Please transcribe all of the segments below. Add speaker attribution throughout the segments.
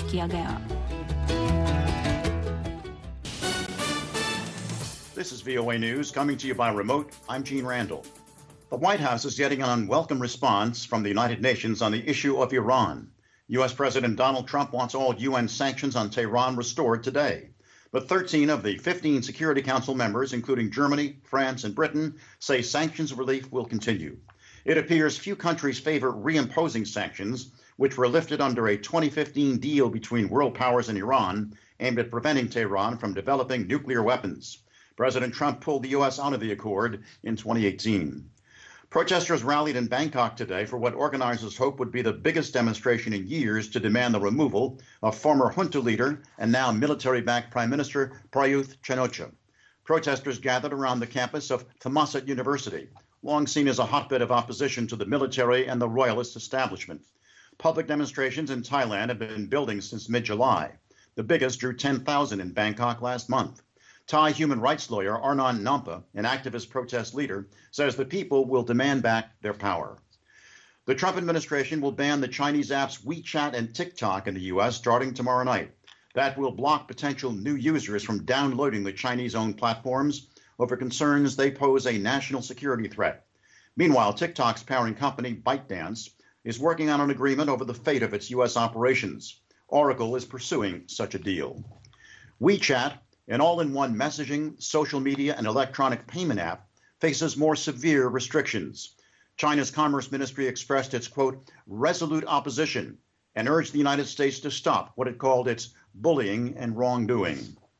Speaker 1: पेश किया गया।
Speaker 2: This is VOA News coming to you by remote. I'm Gene Randall. The White House is getting an unwelcome response from the United Nations on the issue of Iran. U.S. President Donald Trump wants all UN sanctions on Tehran restored today. But 13 of the 15 Security Council members, including Germany, France, and Britain, say sanctions relief will continue. It appears few countries favor reimposing sanctions, which were lifted under a 2015 deal between world powers and Iran aimed at preventing Tehran from developing nuclear weapons. President Trump pulled the U.S. out of the accord in 2018. Protesters rallied in Bangkok today for what organizers hope would be the biggest demonstration in years to demand the removal of former junta leader and now military-backed Prime Minister Prayut Chan-o-cha. Protesters gathered around the campus of Thammasat University, long seen as a hotbed of opposition to the military and the royalist establishment. Public demonstrations in Thailand have been building since mid-July. The biggest drew 10,000 in Bangkok last month. Thai human rights lawyer Arnon Nampa, an activist protest leader, says the people will demand back their power. The Trump administration will ban the Chinese apps WeChat and TikTok in the U.S. starting tomorrow night. That will block potential new users from downloading the Chinese-owned platforms over concerns they pose a national security threat. Meanwhile, TikTok's parent company, ByteDance, is working on an agreement over the fate of its U.S. operations. Oracle is pursuing such a deal. WeChat, an all-in-one messaging, social media, and electronic payment app, faces more severe restrictions. China's Commerce Ministry expressed its, quote, resolute opposition and urged the United States to stop what it called its bullying and wrongdoing.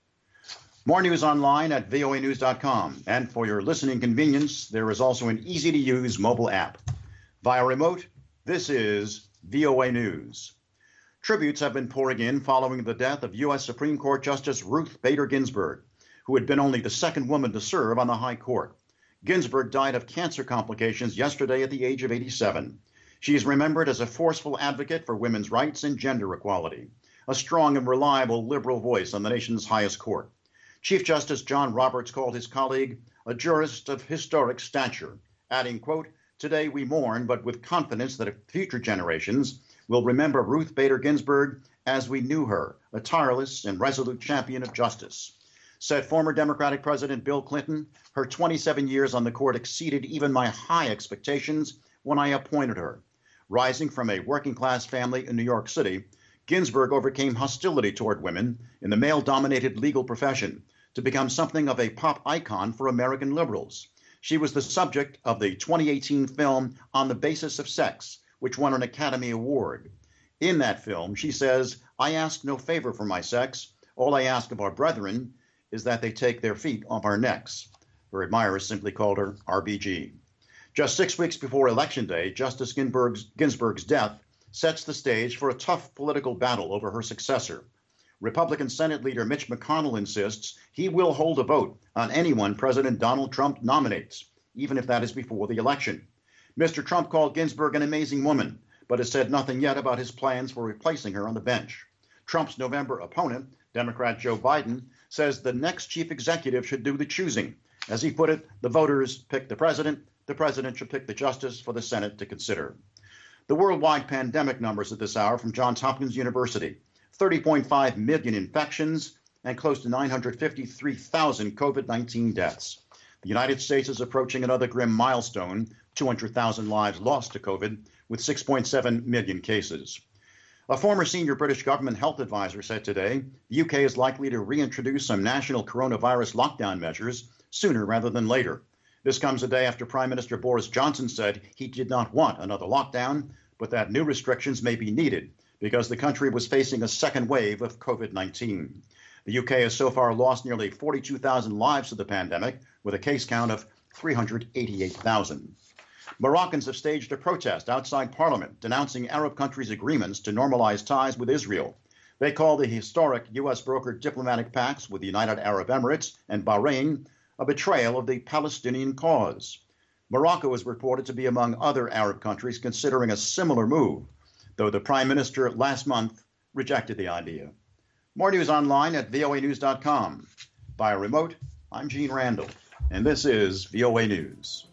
Speaker 2: More news online at voanews.com. And for your listening convenience, there is also an easy-to-use mobile app. Via remote, this is VOA News. Tributes have been pouring in following the death of U.S. Supreme Court Justice Ruth Bader Ginsburg, who had been only the second woman to serve on the High Court. Ginsburg died of cancer complications yesterday at the age of 87. She is remembered as a forceful advocate for women's rights and gender equality, a strong and reliable liberal voice on the nation's highest court. Chief Justice John Roberts called his colleague a jurist of historic stature, adding, quote, today we mourn, but with confidence that future generations will remember Ruth Bader Ginsburg as we knew her, a tireless and resolute champion of justice. Said former Democratic President Bill Clinton, her 27 years on the court exceeded even my high expectations when I appointed her. Rising from a working-class family in New York City, Ginsburg overcame hostility toward women in the male-dominated legal profession to become something of a pop icon for American liberals. She was the subject of the 2018 film On the Basis of Sex, which won an Academy Award. In that film, she says, I ask no favor for my sex. All I ask of our brethren is that they take their feet off our necks. Her admirers simply called her RBG. Just 6 weeks before Election Day, Justice Ginsburg's death sets the stage for a tough political battle over her successor. Republican Senate leader Mitch McConnell insists he will hold a vote on anyone President Donald Trump nominates, even if that is before the election. Mr. Trump called Ginsburg an amazing woman, but has said nothing yet about his plans for replacing her on the bench. Trump's November opponent, Democrat Joe Biden, says the next chief executive should do the choosing. As he put it, the voters pick the president should pick the justice for the Senate to consider. The worldwide pandemic numbers at this hour from Johns Hopkins University, 30.5 million infections and close to 953,000 COVID-19 deaths. The United States is approaching another grim milestone, 200,000 lives lost to COVID, with 6.7 million cases. A former senior British government health advisor said today the UK is likely to reintroduce some national coronavirus lockdown measures sooner rather than later. This comes a day after Prime Minister Boris Johnson said he did not want another lockdown, but that new restrictions may be needed because the country was facing a second wave of COVID-19. The UK has so far lost nearly 42,000 lives to the pandemic, with a case count of 388,000. Moroccans have staged a protest outside Parliament denouncing Arab countries' agreements to normalize ties with Israel. They call the historic U.S.-brokered diplomatic pacts with the United Arab Emirates and Bahrain a betrayal of the Palestinian cause. Morocco is reported to be among other Arab countries considering a similar move, though the Prime Minister last month rejected the idea. More news online at voanews.com. Via remote, I'm Gene Randall, and this is VOA News.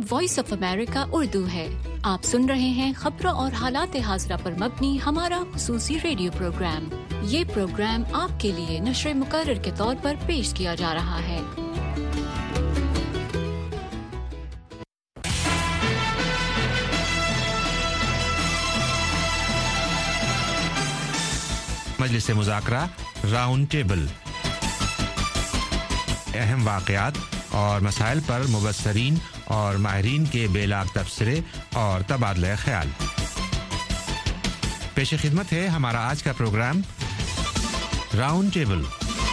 Speaker 1: Voice of America Urdu ہے۔ آپ سن رہے ہیں خبروں اور حالات حاضرہ پر مبنی ہمارا خصوصی ریڈیو پروگرام۔ یہ پروگرام آپ کے لیے نشر مقرر کے طور پر پیش کیا جا رہا ہے۔
Speaker 3: مجلس مذاکرہ راؤنڈ ٹیبل، اہم واقعات اور مسائل پر مبصرین اور ماہرین کے بے لاگ تبصرے اور تبادلہ خیال۔ پیش خدمت ہے ہمارا آج کا programme round table.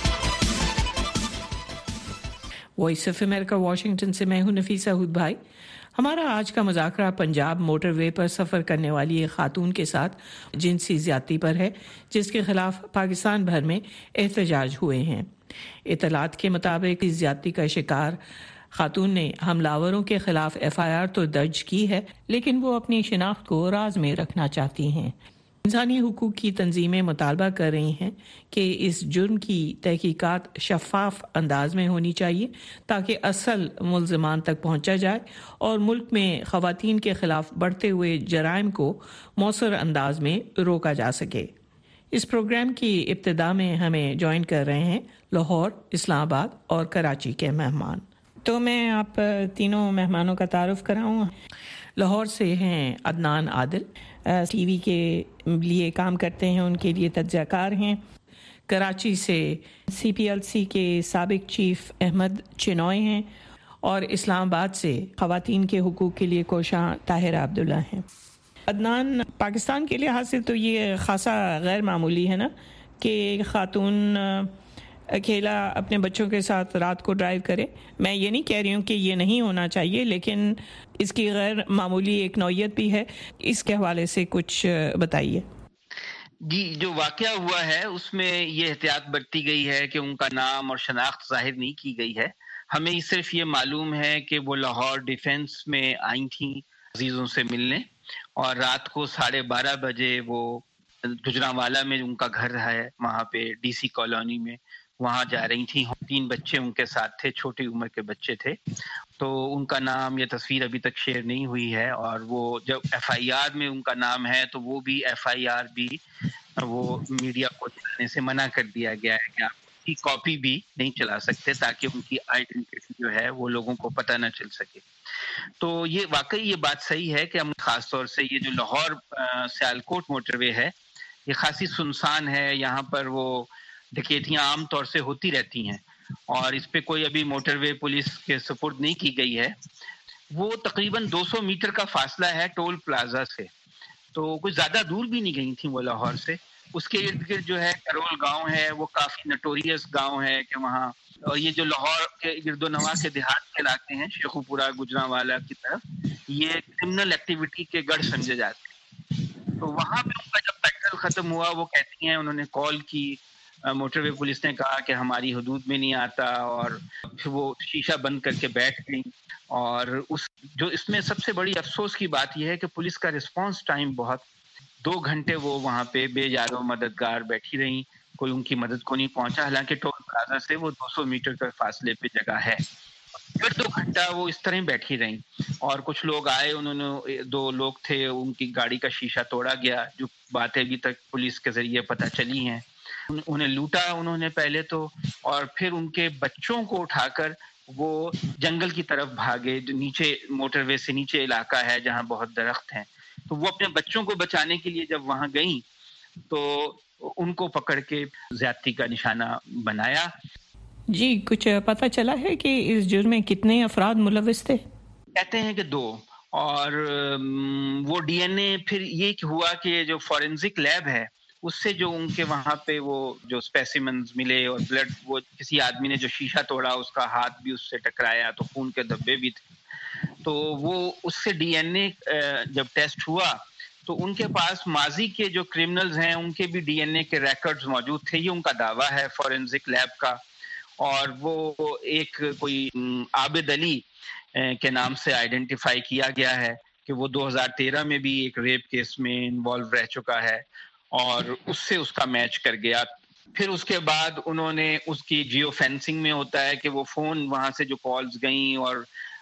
Speaker 4: Voice of America Washington سے میں ہوں نفیسہ ہود بھائی۔ ہمارا آج کا مذاکرہ پنجاب موٹر وے پر سفر کرنے والی ایک خاتون کے ساتھ جنسی زیادتی پر ہے، جس کے خلاف پاکستان بھر میں احتجاج ہوئے ہیں۔ اطلاعات کے مطابق اس زیادتی کا شکار خاتون نے حملاوروں کے خلاف FIR تو درج کی ہے، لیکن وہ اپنی شناخت کو راز میں رکھنا چاہتی ہیں۔ انسانی حقوق کی تنظیمیں مطالبہ کر رہی ہیں کہ اس جرم کی تحقیقات شفاف انداز میں ہونی چاہیے تاکہ اصل ملزمان تک پہنچا جائے اور ملک میں خواتین کے خلاف بڑھتے ہوئے جرائم کو مؤثر انداز میں روکا جا سکے۔ اس پروگرام کی ابتدا میں ہمیں جوائن کر رہے ہیں لاہور، اسلام آباد اور کراچی کے مہمان۔ تو میں آپ تینوں مہمانوں کا تعارف کراؤں۔ لاہور سے ہیں عدنان عادل، ٹی وی کے لیے کام کرتے ہیں، ان کے لیے تجزیہ کار ہیں۔ کراچی سے CPLC کے سابق چیف احمد چنوئے ہیں، اور اسلام آباد سے خواتین کے حقوق کے لیے کوشاں طاہرہ عبداللہ ہیں۔ عدنان، پاکستان کے لحاظ سے تو یہ خاصا غیر معمولی ہے نا کہ ایک خاتون اکیلا اپنے بچوں کے ساتھ رات کو ڈرائیو کرے۔ میں یہ نہیں کہہ رہی ہوں کہ یہ نہیں ہونا چاہیے، لیکن اس کی غیر معمولی ایک نوعیت بھی ہے۔ اس کے حوالے سے کچھ بتائیے۔
Speaker 5: جی، جو واقعہ ہوا ہے اس میں یہ احتیاط برتی گئی ہے کہ ان کا نام اور شناخت ظاہر نہیں کی گئی ہے۔ ہمیں صرف یہ معلوم ہے کہ وہ لاہور ڈیفینس میں آئی تھیں عزیزوں سے ملنے، اور رات کو 12:30 بجے وہ گجرانوالہ میں ان کا گھر ہے، وہاں پہ DC کالونی میں، وہاں جا رہی تھیں۔ 3 بچے ان کے ساتھ تھے، چھوٹی عمر کے بچے تھے۔ تو ان کا نام یا تصویر ابھی تک شیئر نہیں ہوئی ہے، اور وہ جب FIR میں ان کا نام ہے تو وہ بھی FIR بھی وہ میڈیا کو چلانے سے منع کر دیا گیا ہے کہ آپ اس کی کاپی بھی نہیں چلا سکتے تاکہ ان کی آئیڈینٹی جو ہے وہ لوگوں کو پتہ نہ چل سکے۔ تو یہ واقعی یہ بات صحیح ہے کہ ہم خاص طور سے یہ جو لاہور سیالکوٹ موٹر وے ہے یہ خاصی سنسان ہے۔ یہاں پر وہ ڈکیتیاں عام طور سے ہوتی رہتی ہیں، اور اس پہ کوئی ابھی موٹر وے پولیس کے سپرد نہیں کی گئی ہے۔ وہ تقریباً 200 میٹر کا فاصلہ ہے ٹول پلازا سے، تو کچھ زیادہ دور بھی نہیں گئی تھیں وہ لاہور سے۔ اس کے ارد گرد جو ہے کرول گاؤں ہے، وہ کافی نٹوریس گاؤں ہے کہ وہاں، اور یہ جو لاہور کے گرد و نواح کے دیہات کے علاقے ہیں شیخو پورہ گجرانوالہ کی طرف، یہ کرمنل ایکٹیویٹی کے گڑھ سمجھے جاتے ہیں۔ تو وہاں پہ ان کا جب پیٹرول ختم ہوا، وہ کہتی ہیں انہوں نے کال کی، موٹر وے پولیس نے کہا کہ ہماری حدود میں نہیں آتا، اور پھر وہ شیشہ بند کر کے بیٹھ گئی۔ اور اس میں سب سے بڑی افسوس کی بات یہ ہے کہ پولیس کا رسپانس ٹائم بہت، 2 گھنٹے وہ وہاں پہ بے یارو مددگار بیٹھی رہیں، کوئی ان کی مدد کو نہیں پہنچا، حالانکہ ٹول پلازا سے وہ 200 میٹر کے فاصلے پہ جگہ ہے۔ پھر 2 گھنٹہ وہ اس طرح بیٹھی رہیں، اور کچھ لوگ آئے، انہوں نے 2 لوگ تھے، ان کی گاڑی کا شیشہ توڑا گیا، جو باتیں ابھی تک پولیس کے ذریعے پتہ چلی ہیں۔ انہیں لوٹا انہوں نے پہلے تو، اور پھر ان کے بچوں کو اٹھا کر وہ جنگل کی طرف بھاگے، جو نیچے موٹر وے سے نیچے علاقہ ہے جہاں بہت درخت ہیں۔ تو وہ اپنے بچوں کو بچانے کے لیے جب وہاں گئیں تو ان کو پکڑ کے زیادتی کا نشانہ بنایا۔
Speaker 4: جی، کچھ پتہ چلا ہے کہ اس جرم میں کتنے افراد ملوث تھے؟
Speaker 5: کہتے ہیں کہ 2، اور وہ DNA پھر یہ ہوا کہ جو فورینزک لیب ہے اس سے جو ان کے وہاں پہ وہ جو اسپیسیمنز ملے اور بلڈ، وہ کسی آدمی نے جو شیشہ توڑا اس کا ہاتھ بھی اس سے ٹکرایا تو خون کے دھبے بھی تھے، تو وہ اس سے DNA جب ٹیسٹ ہوا تو ان کے پاس ماضی کے جو کرمنلز ہیں ان کے بھی DNA کے ریکارڈز موجود تھے، یہ ان کا دعویٰ ہے فورینزک لیب کا۔ اور وہ ایک کوئی عابد علی کے نام سے آئیڈینٹیفائی کیا گیا ہے کہ وہ 2013 میں بھی ایک ریپ کیس میں انوالو رہ چکا ہے، اور اس سے اس کا میچ کر گیا۔ پھر اس کے بعد انہوں نے اس کی جیو فینسنگ میں ہوتا ہے کہ وہ فون وہاں سے جو کالز گئیں اور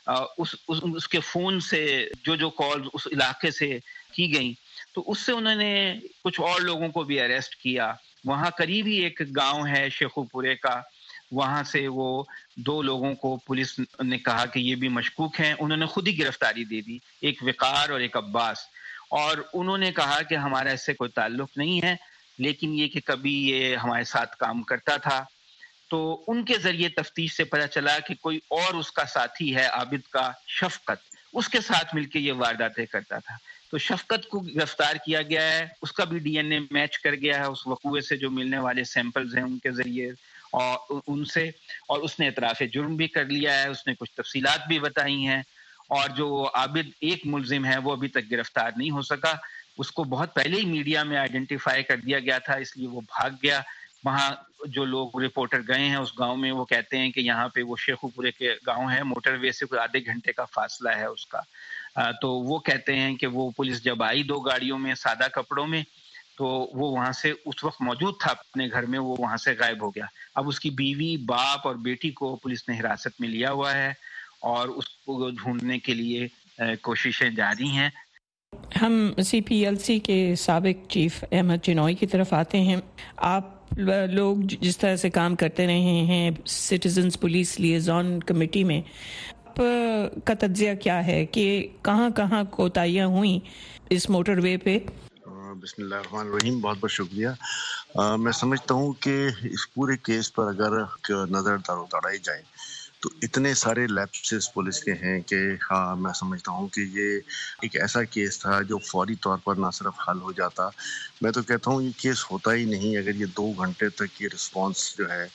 Speaker 5: اس کے فون سے جو کال اس علاقے سے کی گئیں، تو اس سے انہوں نے کچھ اور لوگوں کو بھی اریسٹ کیا. وہاں قریب ہی ایک گاؤں ہے شیخو پورے کا، وہاں سے وہ 2 لوگوں کو پولیس نے کہا کہ یہ بھی مشکوک ہیں، انہوں نے خود ہی گرفتاری دے دی، ایک وقار اور ایک عباس. اور انہوں نے کہا کہ ہمارا اس سے کوئی تعلق نہیں ہے، لیکن یہ کہ کبھی یہ ہمارے ساتھ کام کرتا تھا. تو ان کے ذریعے تفتیش سے پتہ چلا کہ کوئی اور اس کا ساتھی ہے عابد کا، شفقت، اس کے ساتھ مل کے یہ وارداتیں کرتا تھا. تو شفقت کو گرفتار کیا گیا ہے، اس کا بھی ڈی این اے میچ کر گیا ہے اس وقوعے سے جو ملنے والے سیمپلز ہیں ان کے ذریعے اور ان سے، اور اس نے اعتراف جرم بھی کر لیا ہے، اس نے کچھ تفصیلات بھی بتائی ہیں. اور جو عابد ایک ملزم ہے وہ ابھی تک گرفتار نہیں ہو سکا، اس کو بہت پہلے ہی میڈیا میں آئیڈینٹیفائی کر دیا گیا تھا، اس لیے وہ بھاگ گیا. وہاں جو لوگ رپورٹر گئے ہیں اس گاؤں میں، وہ کہتے ہیں کہ یہاں پہ وہ شیخو پورے کے گاؤں ہے، موٹر وے سے کوئی آدھے گھنٹے کا فاصلہ ہے اس کا. تو وہ کہتے ہیں کہ وہ پولیس جب آئی 2 گاڑیوں میں سادہ کپڑوں میں، تو وہ وہاں سے اس وقت موجود تھا اپنے گھر میں، وہ وہاں سے غائب ہو گیا. اب اس کی بیوی، باپ اور بیٹی کو پولیس نے حراست میں لیا ہوا ہے اور اس کو ڈھونڈنے کے لیے کوششیں جاری ہیں.
Speaker 4: ہم سی پی ایل سی کے سابق چیف احمد چنوئی کی طرف آتے ہیں. آپ لوگ جس طرح سے کام کرتے رہے ہیں سٹیزنز پولیس لیزون کمیٹی میں، آپ کا تجزیہ کیا ہے کہ کہاں کہاں کوتاہیاں ہوئیں اس موٹر وے پہ؟
Speaker 6: بسم اللہ الرحمن الرحیم. بہت بہت شکریہ. میں سمجھتا ہوں کہ اس پورے کیس پر اگر نظر دوڑائی جائے تو اتنے سارے لیپسز پولیس کے ہیں کہ ہاں میں سمجھتا ہوں کہ یہ ایک ایسا کیس تھا جو فوری طور پر نہ صرف حل ہو جاتا، میں تو کہتا ہوں یہ کیس ہوتا ہی نہیں اگر یہ 2 گھنٹے تک یہ رسپانس جو ہے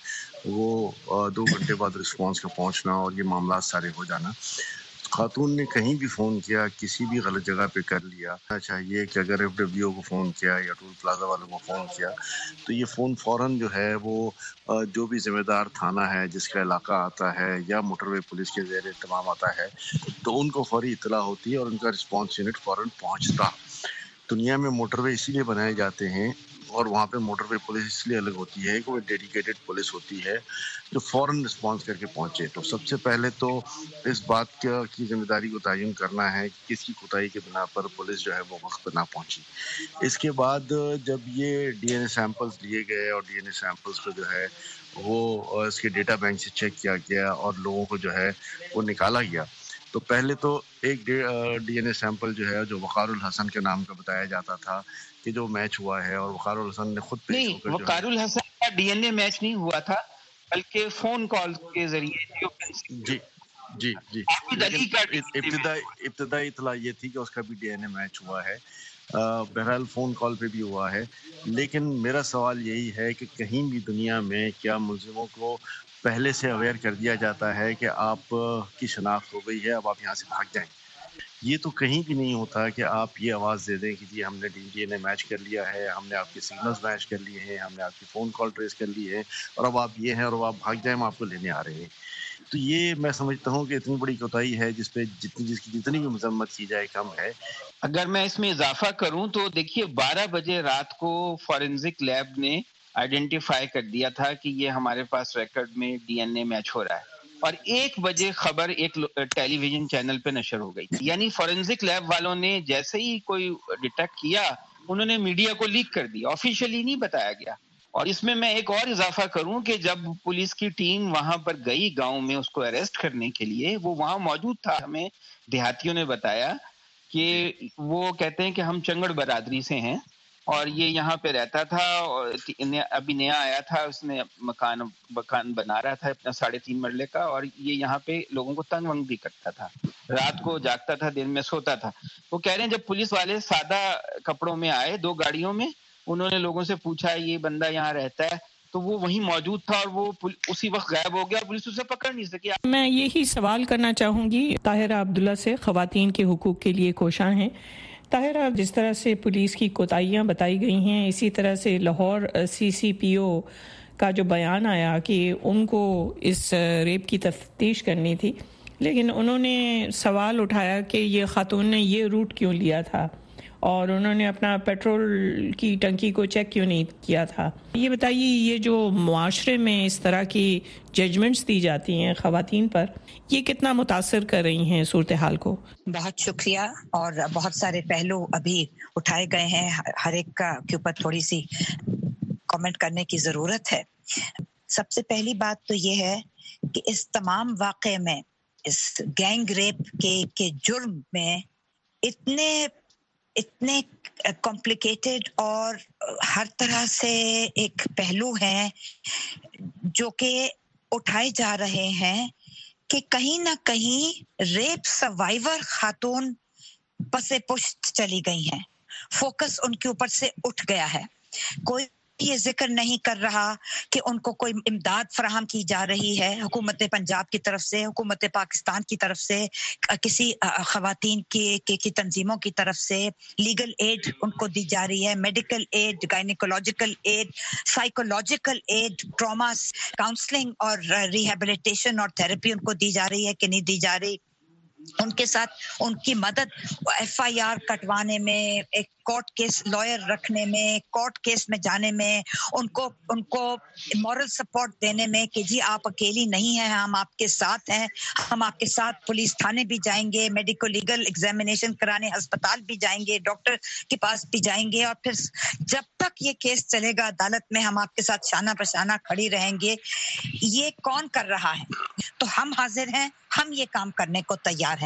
Speaker 6: وہ 2 گھنٹے بعد رسپانس کا پہنچنا اور یہ معاملات سارے ہو جانا. خاتون نے کہیں بھی فون کیا، کسی بھی غلط جگہ پہ کر لیا. چاہیے کہ اگر ایف ڈبلیو کو فون کیا یا ٹول پلازا والوں کو فون کیا تو یہ فون فوراً جو ہے وہ جو بھی ذمہ دار تھانہ ہے جس کا علاقہ آتا ہے یا موٹر وے پولیس کے زیر اہتمام آتا ہے تو ان کو فوری اطلاع ہوتی ہے اور ان کا رسپانس یونٹ فوراً پہنچتا. دنیا میں موٹر وے اسی لیے بنائے جاتے ہیں اور وہاں پہ موٹر وے پولیس اس لیے الگ ہوتی ہے کہ وہ ڈیڈیکیٹڈ پولیس ہوتی ہے جو فوراً رسپانس کر کے پہنچے. تو سب سے پہلے تو اس بات کی ذمہ داری کو تعین کرنا ہے کہ کس کی کوتاہی کے بنا پر پولیس جو ہے وہ وقت پر نہ پہنچی. اس کے بعد جب یہ ڈی این اے سیمپلز لیے گئے اور ڈی این اے سیمپلز کو جو ہے وہ اس کے ڈیٹا بینک سے چیک کیا گیا اور لوگوں کو جو ہے وہ نکالا گیا، تو پہلے تو ایک ڈی این اے سیمپل جو ہے جو وقار الحسن کے نام کا بتایا جاتا تھا کہ جو میچ ہوا ہے، اور وقار الحسن نے خود پیش ہو کر
Speaker 5: وقار الحسن کا ڈی این اے میچ نہیں ہوا تھا بلکہ فون کال کے ذریعے.
Speaker 6: جی ابتدائی اطلاع یہ تھی کہ اس کا بھی ڈی این اے میچ ہوا ہے. بہرحال فون کال پہ بھی ہوا ہے. لیکن میرا سوال یہی ہے کہ کہیں بھی دنیا میں کیا ملزموں کو پہلے سے اویئر کر دیا جاتا ہے کہ آپ کی شناخت ہو گئی ہے، اب آپ یہاں سے بھاگ جائیں؟ یہ تو کہیں بھی نہیں ہوتا کہ آپ یہ آواز دے دیں کہ جی ہم نے ڈی این اے میچ کر لیا ہے، ہم نے آپ کے سگنلز میچ کر لیے ہیں، ہم نے آپ کی فون کال ٹریس کر لی ہے اور اب آپ یہ ہیں اور اب آپ بھاگ جائیں، ہم آپ کو لینے آ رہے ہیں. تو یہ میں سمجھتا ہوں کہ اتنی بڑی کوتاہی ہے جس پہ جس کی جتنی بھی مذمت کی جائے کم ہے.
Speaker 5: اگر میں اس میں اضافہ کروں تو دیکھیے 12 بجے رات کو فورینزک لیب نے آئیڈینٹیفائی کر دیا تھا کہ یہ ہمارے پاس ریکارڈ میں ڈی این اے میچ ہو رہا ہے، اور 1 بجے خبر ایک ٹیلی ویژن چینل پہ نشر ہو گئی. یعنی فورینزک لیب والوں نے جیسے ہی کوئی ڈیٹیکٹ کیا انہوں نے میڈیا کو لیک کر دیا، آفیشیلی نہیں بتایا گیا. اور اس میں ایک اور اضافہ کروں کہ جب پولیس کی ٹیم وہاں پر گئی گاؤں میں اس کو اریسٹ کرنے کے لیے، وہ وہاں موجود تھا. ہمیں دیہاتیوں نے بتایا کہ وہ کہتے ہیں کہ ہم چنگڑ برادری سے ہیں اور یہ یہاں پہ رہتا تھا، اور ابھی نیا آیا تھا، اس نے مکان بنا رہا تھا اپنا 3.5 مرلے کا، اور یہ یہاں پہ لوگوں کو تنگ ونگ بھی کرتا تھا، رات کو جاگتا تھا، دن میں سوتا تھا. وہ کہہ رہے ہیں جب پولیس والے سادہ کپڑوں میں آئے 2 گاڑیوں میں، انہوں نے لوگوں سے پوچھا یہ بندہ یہاں رہتا ہے، تو وہ وہیں موجود تھا اور وہ اسی وقت غائب ہو گیا، پولیس اسے پکڑ نہیں سکی.
Speaker 4: میں یہی سوال کرنا چاہوں گی طاہرہ عبداللہ سے، خواتین کے حقوق کے لیے کوشاں ہیں. طاہرہ، جس طرح سے پولیس کی کوتاہیاں بتائی گئی ہیں، اسی طرح سے لاہور سی پی او کا جو بیان آیا کہ ان کو اس ریپ کی تفتیش کرنی تھی، لیکن انہوں نے سوال اٹھایا کہ یہ خاتون نے یہ روٹ کیوں لیا تھا، اور انہوں نے اپنا پیٹرول کی ٹنکی کو چیک کیوں نہیں کیا تھا. یہ بتائیے یہ جو معاشرے میں اس طرح کی ججمنٹس دی جاتی ہیں خواتین پر، یہ کتنا متاثر کر رہی ہیں صورتحال کو؟
Speaker 7: بہت شکریہ. اور بہت سارے پہلو ابھی اٹھائے گئے ہیں، ہر ایک کے اوپر تھوڑی سی کامنٹ کرنے کی ضرورت ہے. سب سے پہلی بات تو یہ ہے کہ اس تمام واقعے میں، اس گینگ ریپ کے جرم میں اتنے کمپلیکیٹڈ اور ہر طرح سے ایک پہلو ہیں جو کہ اٹھائے جا رہے ہیں کہ کہیں نہ کہیں ریپ سروائیور خاتون پس پشت چلی گئی ہیں. فوکس ان کے اوپر سے اٹھ گیا ہے. کوئی یہ ذکر نہیں کر رہا کہ ان کو کوئی امداد فراہم کی جا رہی ہے حکومت پنجاب کی طرف سے، حکومت پاکستان کی طرف سے، کسی خواتین کی تنظیموں کی طرف سے. لیگل ایڈ ان کو دی جا رہی ہے، medical aid, gynaecological aid, psychological aid, trauma counselling اور ریہیبلیٹیشن اور تھراپی ان کو دی جا رہی ہے کہ نہیں دی جا رہی. ان کے ساتھ ان کی مدد FIR کٹوانے میں، ایک کورٹ کیس لائر رکھنے میں، کورٹ کیس میں جانے میں، ان کو مورل سپورٹ دینے میں کہ جی آپ اکیلی نہیں ہیں، ہم آپ کے ساتھ ہیں، ہم آپ کے ساتھ پولیس تھانے بھی جائیں گے، میڈیکو لیگل ایگزامینیشن کرانے ہسپتال بھی جائیں گے، ڈاکٹر کے پاس بھی جائیں گے، اور پھر جب تک یہ کیس چلے گا عدالت میں ہم آپ کے ساتھ شانہ بشانہ کھڑی رہیں گے. یہ کون کر رہا ہے؟ تو ہم حاضر ہیں، ہم یہ کام کرنے کو تیار ہیں.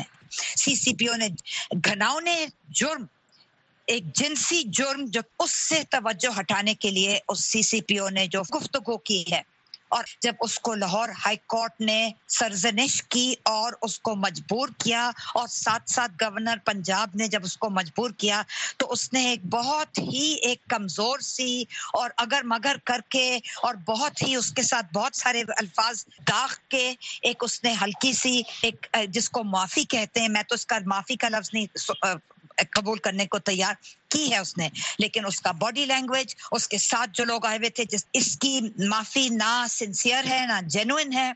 Speaker 7: CCPO نے گھناؤنے جرم، ایک جنسی جرم، جو اس سے توجہ ہٹانے کے لیے اس CCPO نے جو گفتگو کی ہے، اور جب اس کو لاہور ہائی کورٹ نے سرزنش کی اور اس کو مجبور کیا، اور ساتھ ساتھ گورنر پنجاب نے جب اس کو مجبور کیا، تو اس نے ایک بہت ہی ایک کمزور سی اور اگر مگر کر کے اور بہت ہی اس کے ساتھ بہت سارے الفاظ داغ کے ایک اس نے ہلکی سی ایک جس کو معافی کہتے ہیں، میں تو اس کا معافی کا لفظ نہیں قبول کرنے کو تیار کی ہے اس نے، لیکن اس کا باڈی لینگویج، اس کے ساتھ جو لوگ آئے ہوئے تھے، اس کی معافی نہ سنسیئر ہے، نہ جینوئن ہے،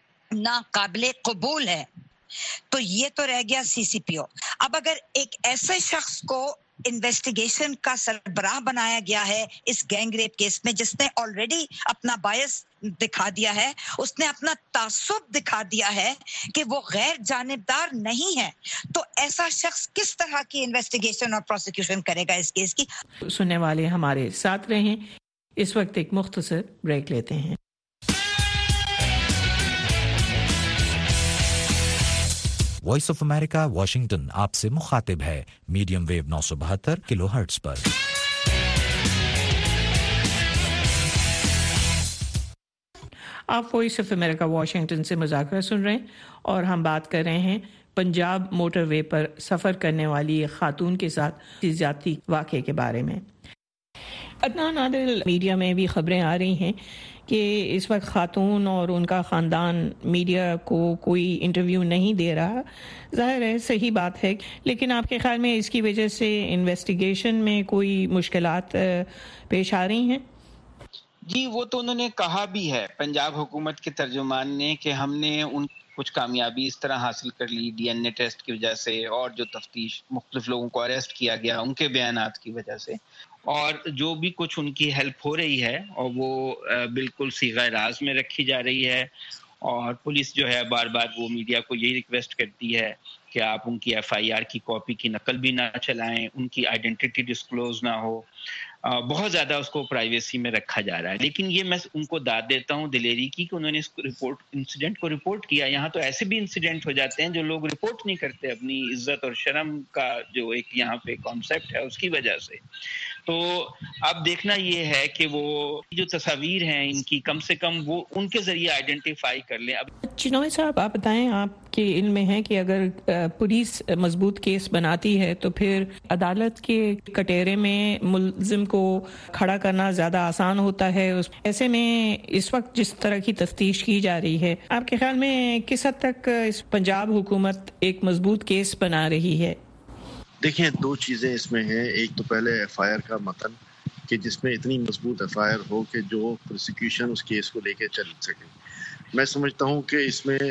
Speaker 7: نہ قابل قبول ہے. تو یہ تو رہ گیا CCPO. اب اگر ایک ایسے شخص کو انویسٹیگیشن کا سربراہ بنایا گیا ہے اس گینگ ریپ کیس میں، جس نے آلریڈی اپنا بائس دکھا دیا ہے، اس نے اپنا تعصب دکھا دیا ہے کہ وہ غیر جانبدار نہیں ہے، تو ایسا شخص کس طرح کی انویسٹیگیشن اور پروسیکیوشن کرے گا اس کیس کی؟
Speaker 4: سننے والے ہمارے ساتھ رہیں، اس وقت ایک مختصر بریک لیتے ہیں.
Speaker 8: وائس آف امریکہ واشنگٹن آپ سے مخاطب ہے میڈیم ویو 972 کلو ہرٹز پر.
Speaker 4: آپ وائس آف امریکہ واشنگٹن سے مذاکرہ سن رہے ہیں، اور ہم بات کر رہے ہیں پنجاب موٹر وے پر سفر کرنے والی ایک خاتون کے ساتھ زیادتی واقعے کے بارے میں. عدنان عادل، میڈیا میں بھی خبریں آ رہی ہیں کہ اس وقت خاتون اور ان کا خاندان میڈیا کو کوئی انٹرویو نہیں دے رہا. ظاہر ہے صحیح بات ہے، لیکن آپ کے خیال میں اس کی وجہ سے انویسٹیگیشن میں کوئی مشکلات پیش آ رہی ہیں؟
Speaker 5: جی، وہ تو انہوں نے کہا بھی ہے پنجاب حکومت کے ترجمان نے کہ ہم نے ان کچھ کامیابی اس طرح حاصل کر لی DNA ٹیسٹ کی وجہ سے، اور جو تفتیش مختلف لوگوں کو اریسٹ کیا گیا ان کے بیانات کی وجہ سے، اور جو بھی کچھ ان کی ہیلپ ہو رہی ہے اور وہ بالکل صیغہ راز میں رکھی جا رہی ہے. اور پولیس جو ہے بار بار وہ میڈیا کو یہی ریکویسٹ کرتی ہے کہ آپ ان کی FIR کی کاپی کی نقل بھی نہ چلائیں، ان کی آئیڈینٹی ڈسکلوز نہ ہو. بہت زیادہ اس کو پرائیویسی میں رکھا جا رہا ہے. لیکن یہ میں ان کو داد دیتا ہوں دلیری کی کہ انہوں نے اس انسیڈنٹ کو رپورٹ کیا. یہاں تو ایسے بھی انسیڈنٹ ہو جاتے ہیں جو لوگ رپورٹ نہیں کرتے، اپنی عزت اور شرم کا جو ایک یہاں پہ کانسیپٹ ہے اس کی وجہ سے. تو اب دیکھنا یہ ہے کہ وہ جو تصاویر ہیں ان کی کم سے کم وہ ان کے ذریعے آئیڈینٹیفائی کر لیں. اب
Speaker 4: چنوئی صاحب آپ بتائیں، آپ کے علم میں ہے کہ اگر پولیس مضبوط کیس بناتی ہے تو پھر عدالت کے کٹہرے میں ملزم کو کھڑا کرنا زیادہ آسان ہوتا ہے. ایسے میں اس وقت جس طرح کی تفتیش کی جا رہی ہے، آپ کے خیال میں کس حد تک اس پنجاب حکومت ایک مضبوط کیس بنا رہی ہے؟
Speaker 6: دیکھیں، دو چیزیں اس میں ہیں. ایک تو پہلے FIR کا متن، کہ جس میں اتنی مضبوط FIR ہو کہ جو پروسیکیوشن اس کیس کو لے کے چل سکے. میں سمجھتا ہوں کہ اس میں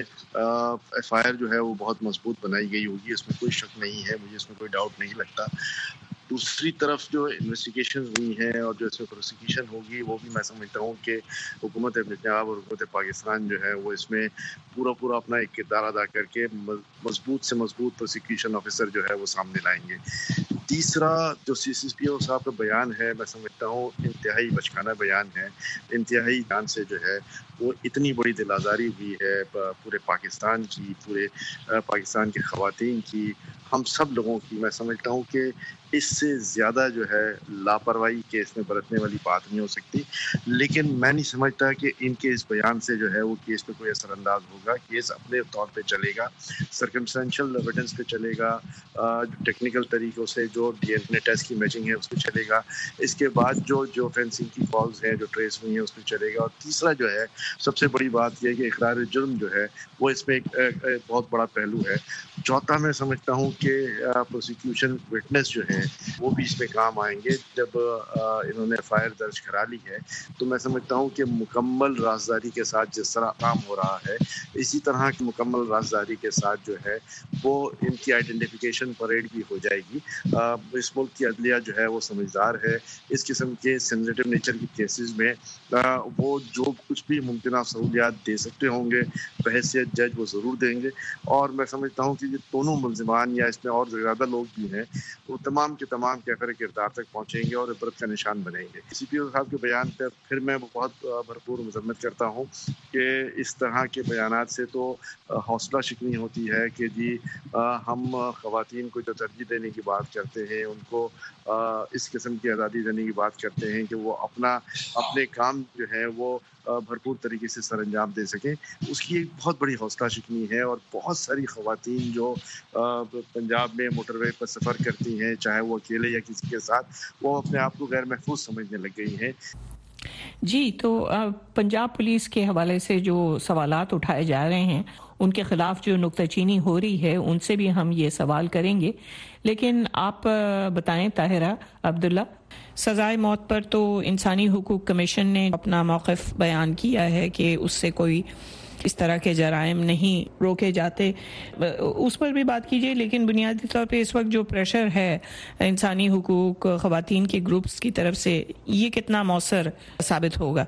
Speaker 6: FIR جو ہے وہ بہت مضبوط بنائی گئی ہوگی، اس میں کوئی شک نہیں ہے، مجھے اس میں کوئی ڈاؤٹ نہیں لگتا. دوسری طرف جو انویسٹیگیشن ہوئی ہیں اور جو اس میں پروسیکیوشن ہوگی وہ بھی میں سمجھتا ہوں کہ حکومت پنجاب اور حکومت پاکستان جو ہے وہ اس میں پورا اپنا ایک کردار ادا کر کے مضبوط سے مضبوط پروسیکیوشن آفیسر جو ہے وہ سامنے لائیں گے. تیسرا جو سی سی پی او صاحب کا بیان ہے میں سمجھتا ہوں انتہائی بچکانہ بیان ہے, انتہائی جان سے جو ہے وہ اتنی بڑی دل آزاری ہوئی ہے پورے پاکستان کی, پورے پاکستان کی خواتین کی, ہم سب لوگوں کی. میں سمجھتا ہوں کہ اس سے زیادہ جو ہے لاپرواہی کیس میں برتنے والی بات نہیں ہو سکتی, لیکن میں نہیں سمجھتا کہ ان کے اس بیان سے جو ہے وہ کیس پہ کوئی اثر انداز ہوگا. کیس اپنے طور پہ چلے گا, سرکمسٹینشل ایویڈنس پہ چلے گا, ٹیکنیکل طریقوں سے جو ڈی این اے ٹیسٹ کی میچنگ ہے اس پہ چلے گا, اس کے بعد جو فینسنگ کی کالز ہیں جو ٹریس ہوئی ہیں اس پہ چلے گا. اور تیسرا جو ہے سب سے بڑی بات یہ کہ اقرار جرم جو ہے وہ اس میں ایک بہت بڑا پہلو ہے. چوتھا میں سمجھتا ہوں کہ پروسیکیوشن وٹنس جو ہیں وہ بھی اس میں کام آئیں گے. جب انہوں نے ایف آئی آر درج کرا لی ہے تو میں سمجھتا ہوں کہ مکمل رازداری کے ساتھ جس طرح کام ہو رہا ہے اسی طرح کی مکمل رازداری کے ساتھ جو ہے وہ ان کی آئیڈینٹیفیکیشن پریڈ بھی ہو جائے گی. اس ملک کی عدلیہ جو ہے وہ سمجھدار ہے. اس قسم کے سینسیٹیو نیچر کی کیسز میں وہ جو کچھ بھی ممکنہ سہولیات دے سکتے ہوں گے بحیثیت جج وہ ضرور دیں گے. اور میں سمجھتا ہوں کہ یہ دونوں ملزمان یا اس میں اور زیادہ لوگ بھی ہیں وہ تمام کے تمام کیفر کردار تک پہنچیں گے اور عبرت کا نشان بنیں گے. سی پی او صاحب کے بیان پہ پھر میں بہت بھرپور مذمت کرتا ہوں کہ اس طرح کے بیانات سے تو حوصلہ شکنی ہوتی ہے کہ جی ہم خواتین کو جو ترجیح دینے کی بات کرتے ہیں, ان کو اس قسم کی آزادی دینے کی بات کرتے ہیں کہ وہ اپنے کام جو ہے وہ بھرپور طریقے سے سر انجام دے سکیں, اس کی ایک بہت بڑی حوصلہ شکنی ہے. اور بہت ساری خواتین جو پنجاب میں موٹر وے پر سفر کرتی ہیں چاہے وہ اکیلے یا کسی کے ساتھ, وہ اپنے آپ کو غیر محفوظ سمجھنے لگ گئی ہیں.
Speaker 4: جی, تو پنجاب پولیس کے حوالے سے جو سوالات اٹھائے جا رہے ہیں ان کے خلاف جو نکتہ چینی ہو رہی ہے ان سے بھی ہم یہ سوال کریں گے, لیکن آپ بتائیں طاہرہ عبداللہ, سزائے موت پر تو انسانی حقوق کمیشن نے اپنا موقف بیان کیا ہے کہ اس سے کوئی اس طرح کے جرائم نہیں روکے جاتے, اس پر بھی بات کیجیے. لیکن بنیادی طور پہ اس وقت جو پریشر ہے انسانی حقوق خواتین کے گروپس کی طرف سے یہ کتنا مؤثر ثابت ہوگا؟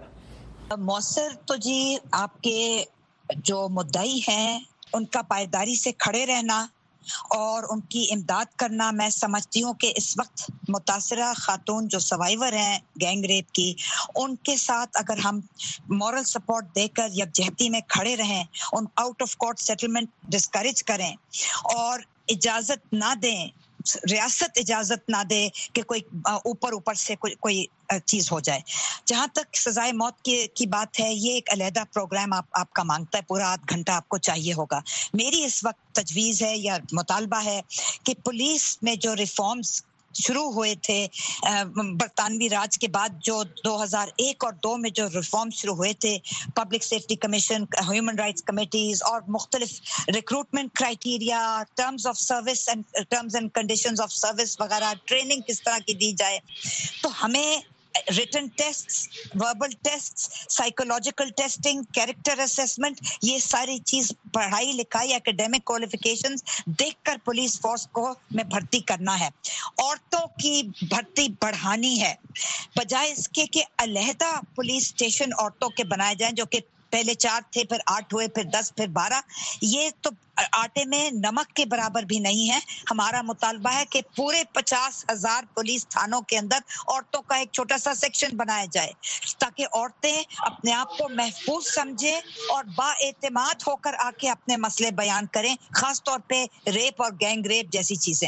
Speaker 7: مؤثر تو جی آپ کے جو مدعی ہیں ان کا پائیداری سے کھڑے رہنا اور ان کی امداد کرنا. میں سمجھتی ہوں کہ اس وقت متاثرہ خاتون جو سروائیور ہیں گینگ ریپ کی, ان کے ساتھ اگر ہم مورل سپورٹ دے کر یکجہتی میں کھڑے رہیں, ان out of court settlement discourage کریں اور اجازت نہ دیں, ریاست اجازت نہ دے کہ کوئی اوپر سے کوئی چیز ہو جائے. جہاں تک سزائے موت کی بات ہے, یہ ایک علیحدہ پروگرام آپ کا مانگتا ہے, پورا 8 گھنٹہ آپ کو چاہیے ہوگا. میری اس وقت تجویز ہے یا مطالبہ ہے کہ پولیس میں جو ریفارمز شروع ہوئے تھے برطانوی راج کے بعد, جو 2001 اور 2 میں جو ریفارم شروع ہوئے تھے, public safety commission, human rights committees اور مختلف recruitment criteria, terms of service and terms and conditions of service وغیرہ, ٹریننگ کس طرح کی دی جائے, تو ہمیں written test, verbal test, psychological testing, character assessment, یہ ساری چیز پڑھائی لکھائی اکیڈیمک کوالیفیکیشنز دیکھ کر پولیس فورس کو میں بھرتی کرنا ہے. عورتوں کی بھرتی بڑھانی ہے, بجائے اس کے کہ علیحدہ پولیس اسٹیشن عورتوں کے بنائے جائیں, جو کہ پہلے 4 تھے, پھر 8 ہوئے, پھر 10, پھر 12. یہ تو آٹے میں نمک کے برابر بھی نہیں ہے. ہمارا مطالبہ ہے کہ پورے 50,000 پولیس تھانوں کے اندر عورتوں کا ایک چھوٹا سا سیکشن بنایا جائے, تاکہ عورتیں اپنے آپ کو محفوظ سمجھیں اور با اعتماد ہو کر آ کے اپنے مسئلے بیان کریں, خاص طور پہ ریپ اور گینگ ریپ جیسی چیزیں.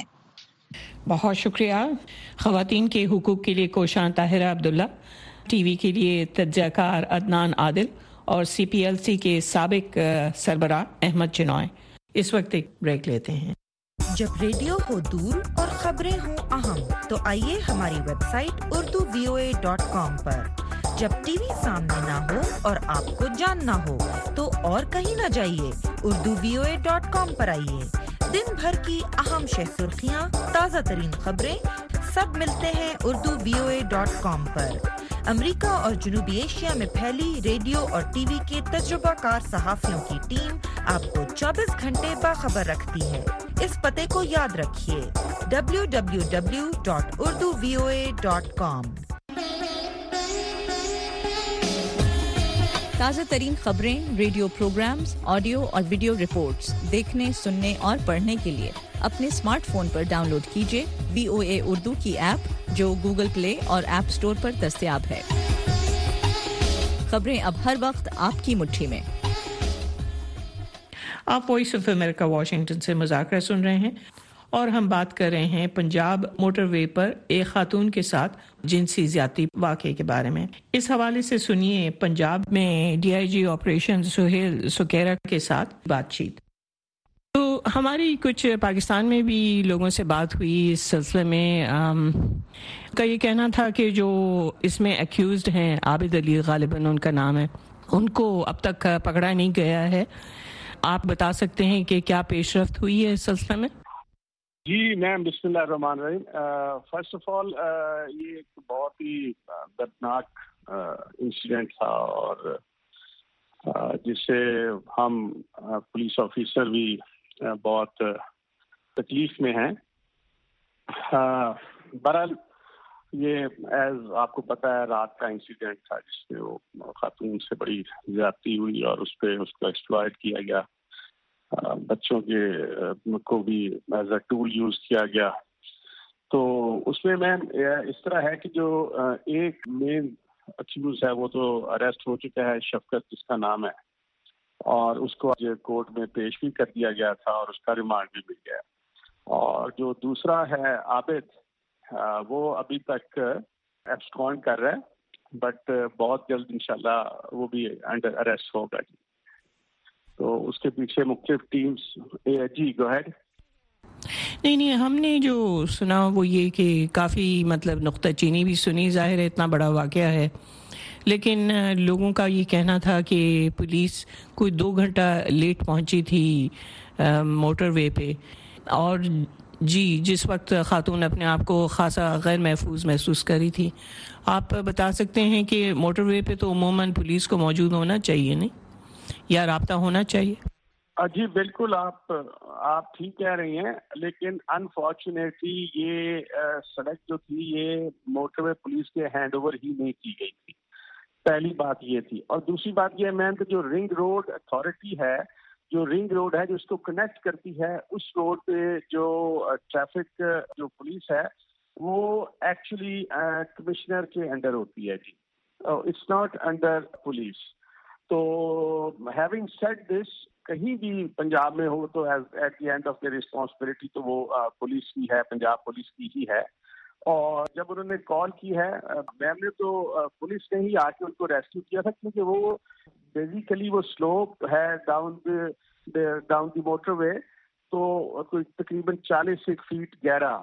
Speaker 4: بہت شکریہ. خواتین کے حقوق کے لیے کوشاں طاہرہ عبداللہ, ٹی وی کے لیے تجزیہ کار عدنان عادل اور سی پی ایل سی کے سابق سربراہ احمد چنوائے. اس وقت ایک بریک لیتے ہیں.
Speaker 9: جب ریڈیو ہو دور اور خبریں ہوں اہم تو آئیے ہماری ویب سائٹ urduvoa.com پر. جب ٹی وی سامنے نہ ہو اور آپ کو جاننا ہو تو اور کہیں نہ جائیے, urduvoa.com پر آئیے. دن بھر کی اہم شہ سرخیاں, تازہ ترین خبریں سب ملتے ہیں urduvoa.com پر. امریکہ اور جنوبی ایشیا میں پھیلی ریڈیو اور ٹی وی کے تجربہ کار صحافیوں کی ٹیم آپ کو 24 گھنٹے باخبر رکھتی ہے۔ اس پتے کو یاد رکھیے www.urduvoa.com۔
Speaker 1: تازہ ترین خبریں، ریڈیو پروگرامز، آڈیو اور ویڈیو رپورٹس دیکھنے، سننے اور پڑھنے کے لیے اپنے اسمارٹ فون پر ڈاؤن لوڈ کیجیے VOA اردو کی ایپ جو گوگل پلے اور ایپ سٹور پر دستیاب ہے۔ خبریں اب ہر وقت آپ کی مٹھی میں۔
Speaker 4: آپ وائس آف امریکہ واشنگٹن سے مذاکرہ سن رہے ہیں اور ہم بات کر رہے ہیں پنجاب موٹر وے پر ایک خاتون کے ساتھ جنسی زیادتی واقعے کے بارے میں۔ اس حوالے سے سنیے پنجاب میں DIG آپریشن سہیل سکیرا کے ساتھ بات چیت۔ تو ہماری کچھ پاکستان میں بھی لوگوں سے بات ہوئی اس سلسلے میں، کا یہ کہنا تھا کہ جو اس میں ایکیوزڈ ہیں، عابد علی غالباً ان کا نام ہے، ان کو اب تک پکڑا نہیں گیا ہے۔ آپ بتا سکتے ہیں کہ کیا پیش رفت ہوئی ہے اس سلسلے میں؟
Speaker 10: جی میم، بسم اللہ الرحمن الرحیم۔ فرسٹ آف آل یہ ایک بہت ہی دردناک انسیڈنٹ تھا اور جس سے ہم پولیس آفیسر بھی بہت تکلیف میں ہیں۔ بہرحال یہ ایز آپ کو پتہ ہے رات کا انسیڈنٹ تھا جس میں وہ خاتون سے بڑی زیادتی ہوئی اور اس پہ اس کو ایکسپلائٹ کیا گیا، بچوں کے کو بھی ایز اے ٹول یوز کیا گیا۔ تو اس میں میم اس طرح ہے کہ جو ایک مین اکیوز ہے وہ تو اریسٹ ہو چکا ہے، شفقت جس کا نام ہے، اور اس کو کورٹ میں پیش بھی کر دیا گیا تھا اور اس کا ریمانڈ بھی مل گیا۔ اور جو دوسرا ہے عابد، وہ ابھی تک ایبسکونڈ کر رہا ہے، بٹ بہت جلد انشاءاللہ وہ بھی انڈر اریسٹ ہوگا۔ تو اس کے پیچھے مختلف ٹیمز۔ جی گو ہیڈ۔
Speaker 4: نہیں، ہم نے جو سنا وہ یہ کہ کافی مطلب نقطہ چینی بھی سنی، ظاہر ہے اتنا بڑا واقعہ ہے، لیکن لوگوں کا یہ کہنا تھا کہ پولیس کوئی 2 گھنٹہ لیٹ پہنچی تھی موٹر وے پہ، اور جی جس وقت خاتون اپنے آپ کو خاصا غیر محفوظ محسوس کری تھی۔ آپ بتا سکتے ہیں کہ موٹر وے پہ تو عموماً پولیس کو موجود ہونا چاہیے نہیں، یا رابطہ ہونا چاہیے؟
Speaker 10: جی بالکل، آپ ٹھیک کہہ رہی ہیں، لیکن انفارچونیٹلی یہ سڑک جو تھی یہ موٹر وے پولیس کے ہینڈ اوور ہی نہیں کی گئی تھی۔ پہلی بات یہ تھی، اور دوسری بات یہ میم کہ جو رنگ روڈ اتھارٹی ہے، جو رنگ روڈ ہے جو اس کو کنیکٹ کرتی ہے، اس روڈ پہ جو ٹریفک جو پولیس ہے وہ ایکچولی کمشنر کے انڈر ہوتی ہے۔ جی اٹس ناٹ انڈر پولیس۔ تو ہیونگ سیڈ دس، کہیں بھی پنجاب میں ہو تو at the end of the responsibility تو وہ پولیس کی ہے، پنجاب پولیس کی ہی ہے۔ اور جب انہوں نے کال کی ہے میم نے، تو پولیس نے ہی آ کے ان کو ریسکیو کیا تھا، کیونکہ وہ بیسیکلی وہ سلوپ ہے ڈاؤن دی موٹر وے، تو کوئی تقریباً 40 فیٹ گہرا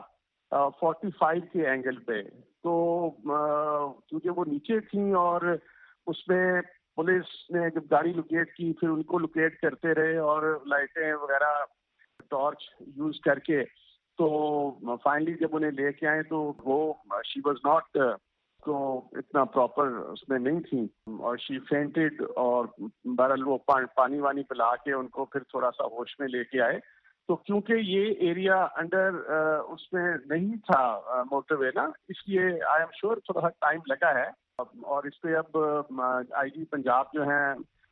Speaker 10: 45 کے اینگل پہ، تو کیونکہ وہ نیچے تھیں اور اس میں پولیس نے جب گاڑی لوکیٹ کی پھر ان کو لوکیٹ کرتے رہے اور لائٹیں وغیرہ ٹارچ یوز کر کے، تو فائنلی جب انہیں لے کے آئے تو وہ شی واز ناٹ تو اتنا پراپر اس میں نہیں تھی اور شی فینٹڈ، اور بہرحال وہ پانی وانی پلا کے ان کو پھر تھوڑا سا ہوش میں لے کے آئے۔ تو کیونکہ یہ ایریا انڈر اس میں نہیں تھا موٹر وے نا، اس لیے آئی ایم شیور تھوڑا سا ٹائم لگا ہے۔ اور اس پہ اب IG پنجاب جو ہیں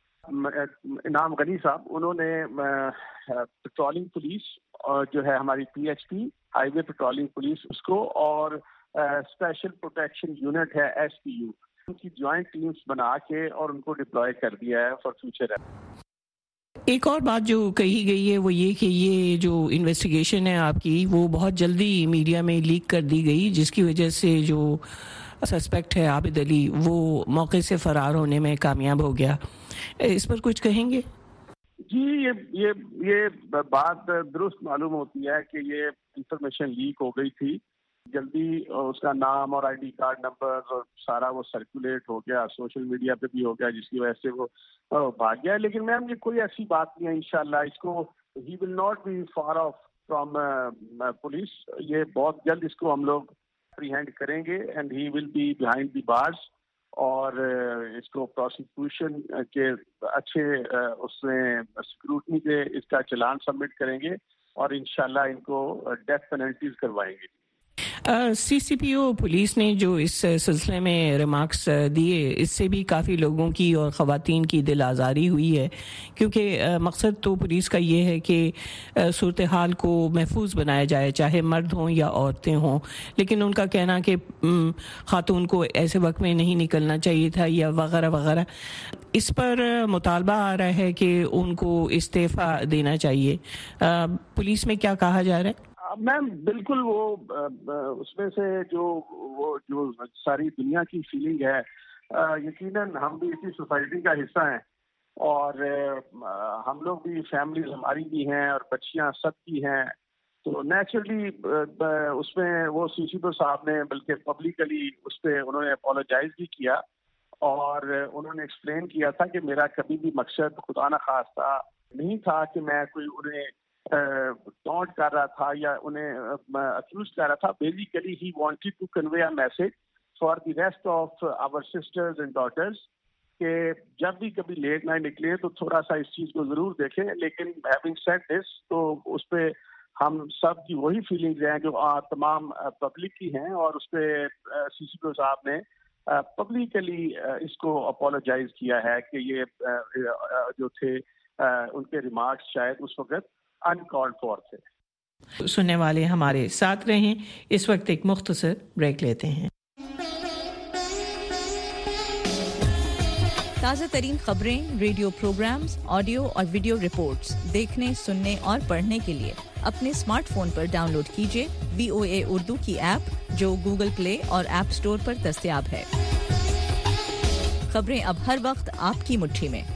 Speaker 10: انعام غنی صاحب، انہوں نے پیٹرولنگ پولیس اور جو ہے ہماری PHP highway patrolling police اس کو، اور اسپیشل پروٹیکشن یونٹ ہے SPU، ان کی جوائنٹ ٹیمز بنا کے اور ان کو ڈپلوائے کر دیا ہے فار فیوچر۔
Speaker 4: ایک اور بات جو کہی گئی ہے وہ یہ کہ یہ جو انویسٹیگیشن ہے آپ کی وہ بہت جلدی میڈیا میں لیک کر دی گئی، جس کی وجہ سے جو سسپیکٹ ہے عابد علی وہ موقع سے فرار ہونے میں کامیاب ہو گیا۔ اس پر کچھ کہیں گے؟
Speaker 10: جی یہ بات درست معلوم ہوتی ہے کہ یہ انفارمیشن لیک ہو گئی تھی جلدی، اس کا نام اور ID کارڈ نمبر اور سارا وہ سرکولیٹ ہو گیا، سوشل میڈیا پہ بھی ہو گیا، جس کی وجہ سے وہ بھاگ گیا۔ لیکن میم یہ کوئی ایسی بات نہیں ہے، انشاءاللہ اس کو he will not be far off from police, یہ بہت جلد اس کو ہم لوگ اپریہینڈ کریں گے and he will be behind the bars. اور اس کو پروسیکیوشن کے اچھے اس میں سکروٹنی کے اس کا چلان سبمٹ کریں گے اور انشاءاللہ ان کو ڈیتھ پینلٹیز کروائیں گے.
Speaker 4: سی سی پی او پولیس نے جو اس سلسلے میں ریمارکس دیے، اس سے بھی کافی لوگوں کی اور خواتین کی دل آزاری ہوئی ہے، کیونکہ مقصد تو پولیس کا یہ ہے کہ صورتحال کو محفوظ بنایا جائے، چاہے مرد ہوں یا عورتیں ہوں، لیکن ان کا کہنا کہ خاتون کو ایسے وقت میں نہیں نکلنا چاہیے تھا یا وغیرہ وغیرہ. اس پر مطالبہ آ رہا ہے کہ ان کو استعفیٰ دینا چاہیے. پولیس میں کیا کہا جا رہا ہے؟
Speaker 10: میم بالکل وہ اس میں سے جو ساری دنیا کی فیلنگ ہے، یقیناً ہم بھی اسی سوسائٹی کا حصہ ہیں اور ہم لوگ بھی، فیملیز ہماری بھی ہیں اور بچیاں سب کی ہیں، تو نیچرلی اس میں وہ سی سی پی صاحب نے بلکہ پبلکلی اس پہ انہوں نے اپولوجائز بھی کیا اور انہوں نے ایکسپلین کیا تھا کہ میرا کبھی بھی مقصد خدا نخواستہ نہیں تھا کہ میں کوئی انہیں ٹونٹ کر رہا تھا یا انہیں اکیوز کر رہا تھا. Basically he wanted to convey a message for the rest of our sisters and daughters کہ جب بھی کبھی لیٹ نائٹ نکلے تو تھوڑا سا اس چیز کو ضرور دیکھیں. لیکن ہیونگ سیڈ دس، تو اس پہ ہم سب کی وہی فیلنگز ہیں جو تمام پبلک کی ہیں اور اس پہ سی سی پی صاحب نے پبلکلی اس کو اپولوجائز کیا ہے کہ یہ جو تھے ان کے ریمارکس شاید اس وقت انکالڈ فور تھے.
Speaker 4: سننے والے ہمارے ساتھ رہیں، اس وقت ایک مختصر بریک لیتے ہیں.
Speaker 1: تازہ ترین خبریں، ریڈیو پروگرامز، آڈیو اور ویڈیو رپورٹس دیکھنے، سننے اور پڑھنے کے لیے اپنے اسمارٹ فون پر ڈاؤن لوڈ کیجیے VOA اردو کی ایپ جو گوگل پلے اور ایپ سٹور پر دستیاب ہے. خبریں اب ہر وقت آپ کی مٹھی میں.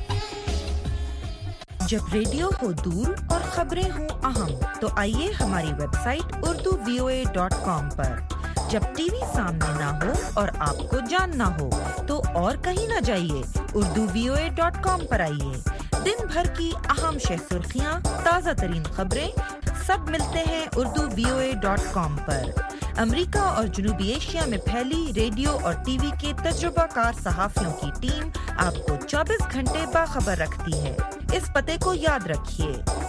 Speaker 9: جب ریڈیو ہو دور اور خبریں ہوں اہم تو آئیے ہماری ویب سائٹ urduvoa.com پر. جب ٹی وی سامنے نہ ہو اور آپ کو جاننا ہو تو اور کہیں نہ جائیے، urduvoa.com پر آئیے. دن بھر کی اہم سرخیاں، تازہ ترین خبریں سب ملتے ہیں urduvoa.com پر. امریکہ اور جنوبی ایشیا میں پھیلی ریڈیو اور ٹی وی کے تجربہ کار صحافیوں کی ٹیم آپ کو 24 گھنٹے باخبر رکھتی ہے. اس پتے کو یاد رکھیے،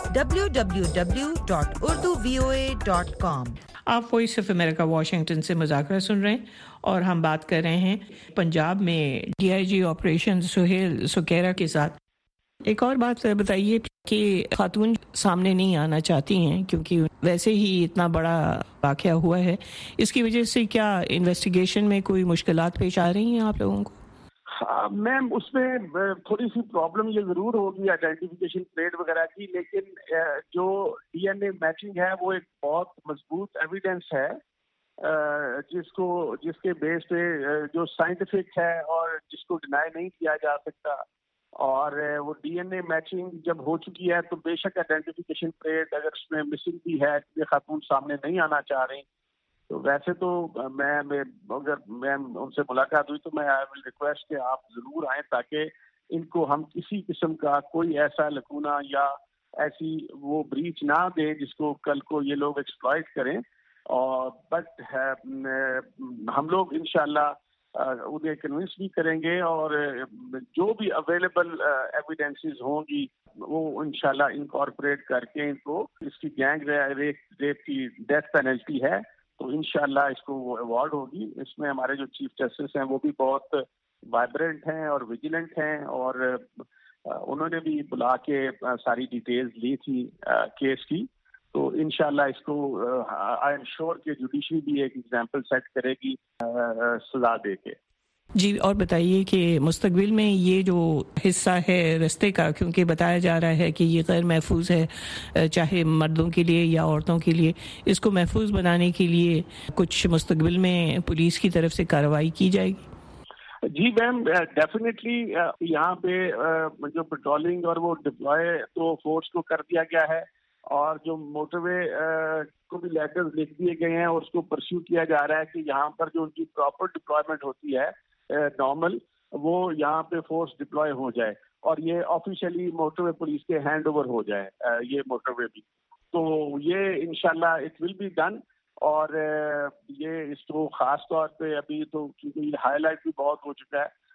Speaker 9: www.urduvoa.com.
Speaker 4: آپ وائس آف امریکہ واشنگٹن سے مذاکرہ سن رہے ہیں اور ہم بات کر رہے ہیں پنجاب میں DIG آپریشن سہیل سکیرا کے ساتھ. ایک اور بات بتائیے کہ خاتون سامنے نہیں آنا چاہتی ہیں کیونکہ ویسے ہی اتنا بڑا واقعہ ہوا ہے، اس کی وجہ سے کیا انویسٹیگیشن میں کوئی مشکلات پیش آ رہی ہیں آپ لوگوں کو؟
Speaker 10: میم اس میں تھوڑی سی پرابلم یہ ضرور ہوگی آئیڈینٹیفیکیشن پلیٹ وغیرہ کی، لیکن جو DNA میچنگ ہے وہ ایک بہت مضبوط ایویڈینس ہے جس کے بیس پہ جو سائنٹیفک ہے اور جس کو ڈینائی نہیں کیا جا سکتا. اور وہ DNA میچنگ جب ہو چکی ہے تو بے شک آئیڈینٹیفیکیشن پلیٹ اگر اس میں مسنگ بھی ہے، یہ خاتون سامنے نہیں آنا چاہ رہی، تو ویسے تو اگر میں ان سے ملاقات ہوئی تو میں آئی ول ریکویسٹ کہ آپ ضرور آئیں تاکہ ان کو ہم کسی قسم کا کوئی ایسا لکونہ یا ایسی وہ بریچ نہ دیں جس کو کل کو یہ لوگ ایکسپلائٹ کریں. اور بٹ ہم لوگ انشاءاللہ انہیں کنونس بھی کریں گے اور جو بھی اویلیبل ایویڈینسز ہوں گی وہ انشاءاللہ انکارپوریٹ کر کے ان کو اس کی گینگ ریپ کی ڈیتھ پینلٹی ہے تو انشاءاللہ اس کو وہ ایوارڈ ہوگی. اس میں ہمارے جو چیف جسٹس ہیں وہ بھی بہت وائبرنٹ ہیں اور ویجیلنٹ ہیں اور انہوں نے بھی بلا کے ساری ڈیٹیلز لی تھی کیس کی. تو انشاءاللہ اس کو آئی ایم شیور کہ جوڈیشری بھی ایک ایگزامپل سیٹ کرے گی سزا دے کے.
Speaker 4: جی اور بتائیے کہ مستقبل میں یہ جو حصہ ہے رستے کا، کیونکہ بتایا جا رہا ہے کہ یہ غیر محفوظ ہے چاہے مردوں کے لیے یا عورتوں کے لیے، اس کو محفوظ بنانے کے لیے کچھ مستقبل میں پولیس کی طرف سے کارروائی کی جائے گی؟
Speaker 10: جی میم ڈیفینیٹلی یہاں پہ جو پیٹرولنگ اور وہ ڈپلوائے تو فورس کو کر دیا گیا ہے اور جو موٹر وے کو بھی لیٹرز لکھ دیے گئے ہیں اور اس کو پرسیو کیا جا رہا ہے کہ یہاں پر جو ان کی پراپر ڈپلائمنٹ ہوتی ہے نارمل، وہ یہاں پہ فورس ڈپلوائے ہو جائے اور یہ آفیشیلی موٹر وے پولیس کے ہینڈ اوور ہو جائے یہ موٹر وے بھی. تو یہ انشاءاللہ اٹ ول بی ڈن. اور یہ اس کو خاص طور پہ ابھی تو کیونکہ یہ ہائی لائٹ بھی بہت ہو چکا ہے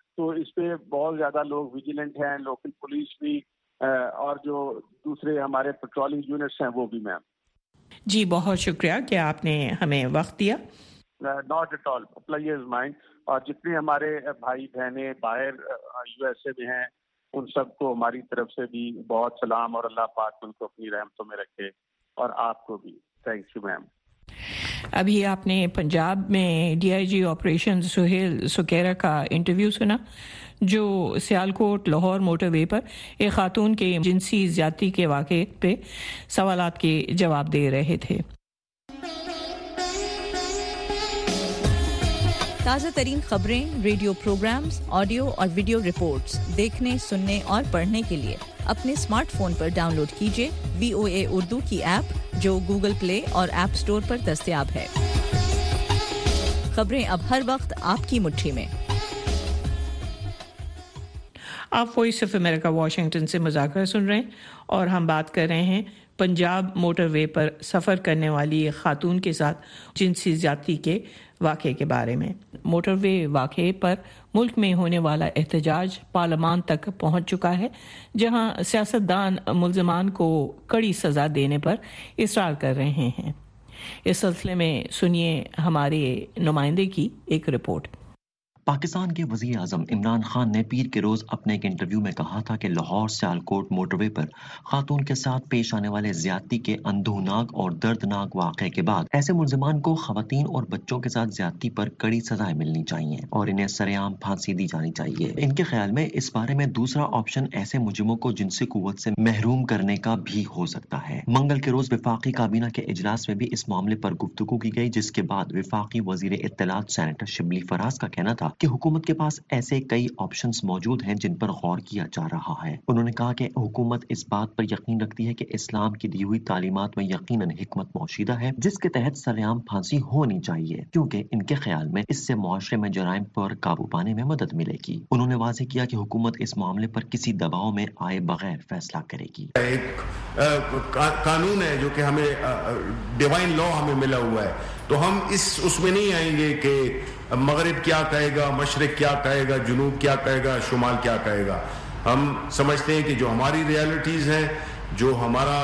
Speaker 10: تو اس پہ بہت زیادہ لوگ ویجیلنٹ ہیں, لوکل پولیس بھی اور جو دوسرے ہمارے پیٹرولنگ یونٹس ہیں وہ بھی. میم
Speaker 4: جی بہت شکریہ کہ آپ نے ہمیں وقت دیا.
Speaker 10: Not at all, players mind. اور جتنے ہمارے بھائی بہنیں باہر یو ایس اے میں ہیں ان سب کو ہماری طرف سے بھی بہت سلام, اور اللہ پاک ان کو اپنی رحمتوں میں رکھے, اور آپ کو بھی تھینک یو. میم
Speaker 4: ابھی آپ نے پنجاب میں D I G operation Sohail Sukhera کا انٹرویو سنا, جو سیالکوٹ لاہور موٹر وے پر ایک خاتون کے جنسی زیادتی کے واقعے پہ سوالات کے جواب دے رہے تھے.
Speaker 1: تازہ ترین خبریں, ریڈیو پروگرامز, آڈیو اور ویڈیو رپورٹس دیکھنے, سننے اور پڑھنے کے لیے اپنے اسمارٹ فون پر ڈاؤن لوڈ کیجیے VOA اردو کی ایپ, جو گوگل پلے اور ایپ اسٹور پر دستیاب ہے. خبریں اب ہر وقت آپ کی مٹھی میں.
Speaker 4: آپ وائس آف امریکہ واشنگٹن سے مذاکرہ سن رہے ہیں, اور ہم بات کر رہے ہیں پنجاب موٹر وے پر سفر کرنے والی ایک خاتون کے ساتھ جنسی زیادتی کے واقعے کے بارے میں. موٹر وے واقعے پر ملک میں ہونے والا احتجاج پارلیمان تک پہنچ چکا ہے, جہاں سیاستدان ملزمان کو کڑی سزا دینے پر اصرار کر رہے ہیں. اس سلسلے میں سنیے ہمارے نمائندے کی ایک رپورٹ.
Speaker 11: پاکستان کے وزیر اعظم عمران خان نے پیر کے روز اپنے ایک انٹرویو میں کہا تھا کہ لاہور سیالکوٹ موٹر وے پر خاتون کے ساتھ پیش آنے والے زیادتی کے اندوہناک اور دردناک واقعے کے بعد ایسے ملزمان کو خواتین اور بچوں کے ساتھ زیادتی پر کڑی سزائیں ملنی چاہیے اور انہیں سرعام پھانسی دی جانی چاہیے. ان کے خیال میں اس بارے میں دوسرا آپشن ایسے مجرموں کو جنسی قوت سے محروم کرنے کا بھی ہو سکتا ہے. منگل کے روز وفاقی کابینہ کے اجلاس میں بھی اس معاملے پر گفتگو کی گئی, جس کے بعد وفاقی وزیر اطلاعات سینیٹر شبلی فراز کا کہنا تھا کہ حکومت کے پاس ایسے کئی آپشنز موجود ہیں جن پر غور کیا جا رہا ہے. انہوں نے کہا کہ حکومت اس بات پر یقین رکھتی ہے کہ اسلام کی دی ہوئی تعلیمات میں یقیناً حکمت موجودہ ہے, جس کے تحت سرعام پھانسی ہونی چاہیے, کیونکہ ان کے خیال میں اس سے معاشرے میں جرائم پر قابو پانے میں مدد ملے گی. انہوں نے واضح کیا کہ حکومت اس معاملے پر کسی دباؤ میں آئے بغیر فیصلہ کرے گی.
Speaker 12: ایک قانون ہے جو کہ ہمیں ڈیوائن لا ہمیں ملا ہوا ہے, تو ہم اس میں نہیں آئیں گے کہ مغرب کیا کہے گا, مشرق کیا کہے گا, جنوب کیا کہے گا, شمال کیا کہے گا. ہم سمجھتے ہیں کہ جو ہماری ریالٹیز ہیں, جو ہمارا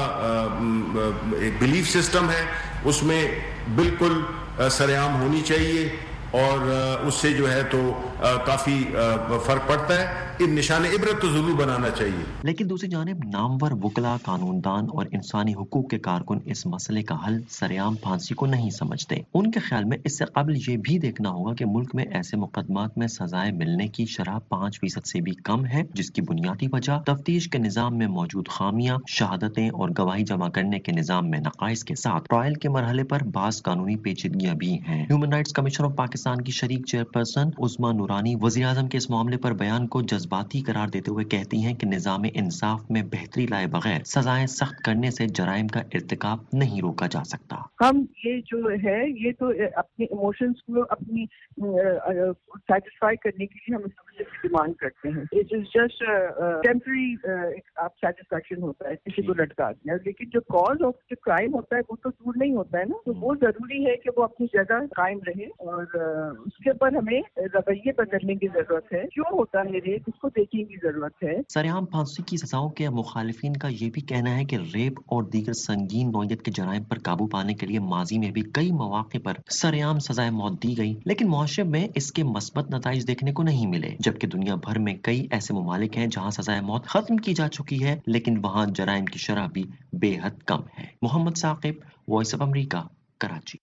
Speaker 12: ایک بلیف سسٹم ہے, اس میں بالکل سرعام ہونی چاہیے, اور اس سے جو ہے تو کافی فرق پڑتا ہے. نشان عبرت تو ضرور بنانا چاہیے.
Speaker 11: لیکن دوسری جانب نامور وکلا, قانون دان اور انسانی حقوق کے کارکن اس مسئلے کا حل سرعام پھانسی کو نہیں سمجھتے. ان کے خیال میں اس سے قبل یہ بھی دیکھنا ہوگا کہ ملک میں ایسے مقدمات میں سزائیں ملنے کی شرح 5% سے بھی کم ہے, جس کی بنیادی وجہ تفتیش کے نظام میں موجود خامیاں, شہادتیں اور گواہی جمع کرنے کے نظام میں نقائص کے ساتھ ٹرائل کے مرحلے پر بعض قانونی پیچیدگیاں بھی ہیں. Human rights commission of Pakistan کی شریک چیئرپرسن عظمیٰ نورانی وزیر اعظم کے اس معاملے پر بیان کو جذباتی قرار دیتے ہوئے کہتی ہیں کہ نظام انصاف میں بہتری لائے بغیر سزائیں سخت کرنے سے جرائم کا ارتکاب نہیں روکا جا سکتا.
Speaker 13: ہم یہ جو ہے یہ تو اپنے ایموشنز کو اپنی سیٹسفائی کرنے کے لیے ہم ڈیمانڈ کرتے ہیں. اٹ از جسٹ ٹیمپرری آپ سیٹسفیکشن ہوتا ہے کسی کو لٹکا دیا, لیکن جو کاز آف جو کرائم ہوتا ہے وہ تو دور نہیں ہوتا ہے نا. تو وہ ضروری ہے کہ وہ اپنی جگہ قائم رہے, اور اس کے اوپر ہمیں رویے بدلنے کی ضرورت ہے. کیوں ہوتا ہے ریپ, اس کو دیکھنے کی ضرورت ہے.
Speaker 11: سرعام پھانسی کی سزاؤں کے مخالفین کا یہ بھی کہنا ہے کہ ریپ اور دیگر سنگین نوعیت کے جرائم پر قابو پانے کے لیے ماضی میں بھی کئی مواقع پر سرعام سزائے موت دی گئی, لیکن معاشرے میں اس کے مثبت نتائج دیکھنے کو نہیں ملے, جبکہ دنیا بھر میں کئی ایسے ممالک ہیں جہاں سزائے موت ختم کی جا چکی ہے, لیکن وہاں جرائم کی شرح بھی بے حد کم ہے. Muhammad Saqib, voice of America, Karachi.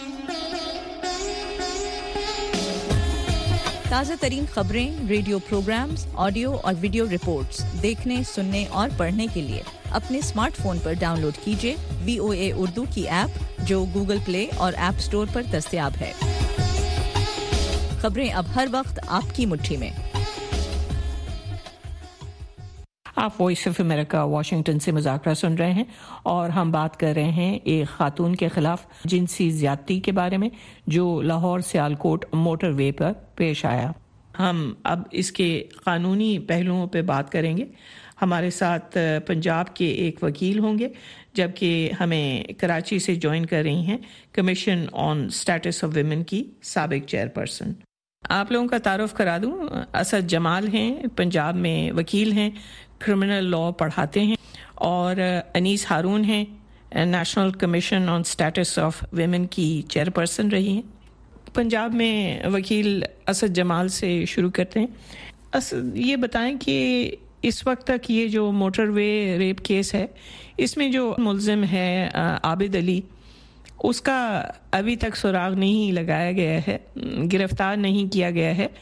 Speaker 1: تازہ ترین خبریں, ریڈیو پروگرامز, آڈیو اور ویڈیو رپورٹس دیکھنے, سننے اور پڑھنے کے لیے اپنے اسمارٹ فون پر ڈاؤن لوڈ کیجیے VOA اردو کی ایپ, جو گوگل پلے اور ایپ اسٹور پر دستیاب ہے. خبریں اب ہر وقت آپ کی مٹھی میں.
Speaker 4: آپ وائس آف امریکہ واشنگٹن سے مذاکرہ سن رہے ہیں, اور ہم بات کر رہے ہیں ایک خاتون کے خلاف جنسی زیادتی کے بارے میں جو لاہور سیالکوٹ موٹر وے پر پیش آیا. ہم اب اس کے قانونی پہلوؤں پہ بات کریں گے. ہمارے ساتھ پنجاب کے ایک وکیل ہوں گے, جبکہ ہمیں کراچی سے جوائن کر رہی ہیں commission on status of women کی سابق چیئرپرسن. آپ لوگوں کا تعارف کرا دوں، اسد جمال ہیں، پنجاب میں وکیل ہیں، کرمنل لاء پڑھاتے ہیں، اور انیس ہارون ہیں، national commission on status of women کی چیئرپرسن رہی ہیں۔ پنجاب میں وکیل اسد جمال سے شروع کرتے ہیں۔ اسد، یہ بتائیں کہ اس وقت تک یہ جو موٹر وے ریپ کیس ہے، اس میں جو ملزم ہے عابد علی، اس کا ابھی تک سراغ نہیں لگایا گیا ہے، گرفتار نہیں کیا گیا ہے۔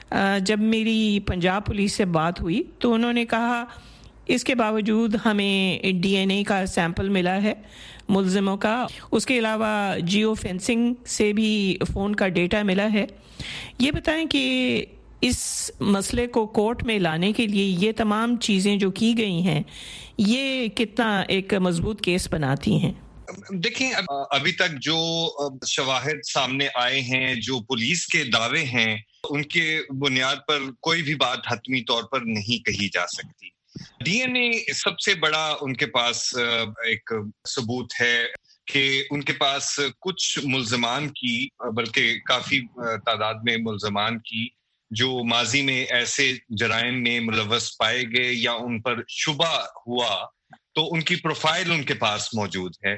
Speaker 4: جب میری پنجاب پولیس سے بات ہوئی تو انہوں نے کہا اس کے باوجود ہمیں ڈی این اے کا سیمپل ملا ہے ملزموں کا، اس کے علاوہ جیو فینسنگ سے بھی فون کا ڈیٹا ملا ہے۔ یہ بتائیں کہ اس مسئلے کو کورٹ میں لانے کے لیے یہ تمام چیزیں جو کی گئی ہیں، یہ کتنا ایک مضبوط کیس بناتی ہیں؟
Speaker 14: دیکھیں، ابھی تک جو شواہد سامنے آئے ہیں، جو پولیس کے دعوے ہیں، ان کے بنیاد پر کوئی بھی بات حتمی طور پر نہیں کہی جا سکتی۔ ڈی این اے سب سے بڑا ان کے پاس ایک ثبوت ہے کہ ان کے پاس کچھ ملزمان کی، بلکہ کافی تعداد میں ملزمان کی جو ماضی میں ایسے جرائم میں ملوث پائے گئے یا ان پر شبہ ہوا، تو ان کی پروفائل ان کے پاس موجود ہے۔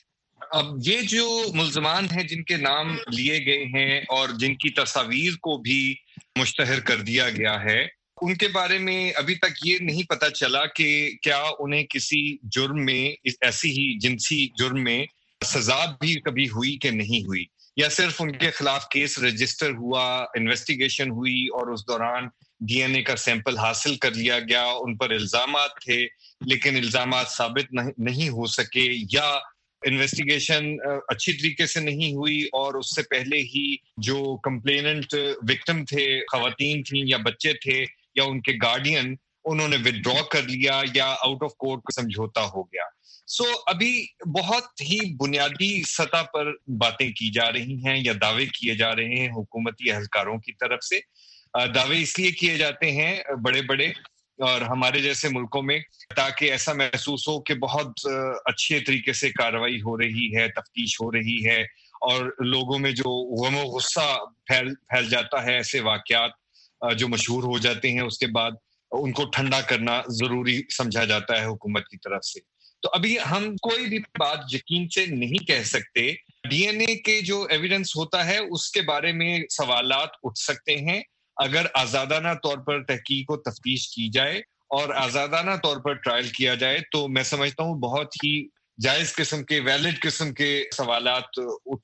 Speaker 14: اب یہ جو ملزمان ہیں جن کے نام لیے گئے ہیں اور جن کی تصاویر کو بھی مشتہر کر دیا گیا ہے، ان کے بارے میں ابھی تک یہ نہیں پتہ چلا کہ کیا انہیں کسی جرم میں، ایسی ہی جنسی جرم میں سزا بھی کبھی ہوئی کہ نہیں ہوئی، یا صرف ان کے خلاف کیس رجسٹر ہوا، انویسٹیگیشن ہوئی اور اس دوران ڈی این اے کا سیمپل حاصل کر لیا گیا، ان پر الزامات تھے لیکن الزامات ثابت نہیں ہو سکے، یا انویسٹیگیشن اچھی طریقے سے نہیں ہوئی اور اس سے پہلے ہی جو کمپلیننٹ وکٹم تھے، خواتین تھیں یا بچے تھے یا ان کے گارڈین، انہوں نے ودرا کر لیا یا آؤٹ آف کورٹ سمجھوتا ہو گیا۔ ابھی بہت ہی بنیادی سطح پر باتیں کی جا رہی ہیں یا دعوے کیے جا رہے ہیں حکومتی اہلکاروں کی طرف سے۔ دعوے اس لیے کیے جاتے ہیں بڑے بڑے اور ہمارے جیسے ملکوں میں، تاکہ ایسا محسوس ہو کہ بہت اچھے طریقے سے کارروائی ہو رہی ہے، تفتیش ہو رہی ہے، اور لوگوں میں جو غم و غصہ پھیل جاتا ہے، ایسے واقعات جو مشہور ہو جاتے ہیں، اس کے بعد ان کو ٹھنڈا کرنا ضروری سمجھا جاتا ہے حکومت کی طرف سے۔ تو ابھی ہم کوئی بھی بات یقین سے نہیں کہہ سکتے۔ ڈی این اے کے جو ایویڈنس ہوتا ہے اس کے بارے میں سوالات اٹھ سکتے ہیں اگر آزادانہ طور پر تحقیق و تفتیش کی جائے اور آزادانہ طور پر ٹرائل کیا جائے، تو میں سمجھتا ہوں بہت ہی جائز قسم کے، ویلڈ قسم کے سوالات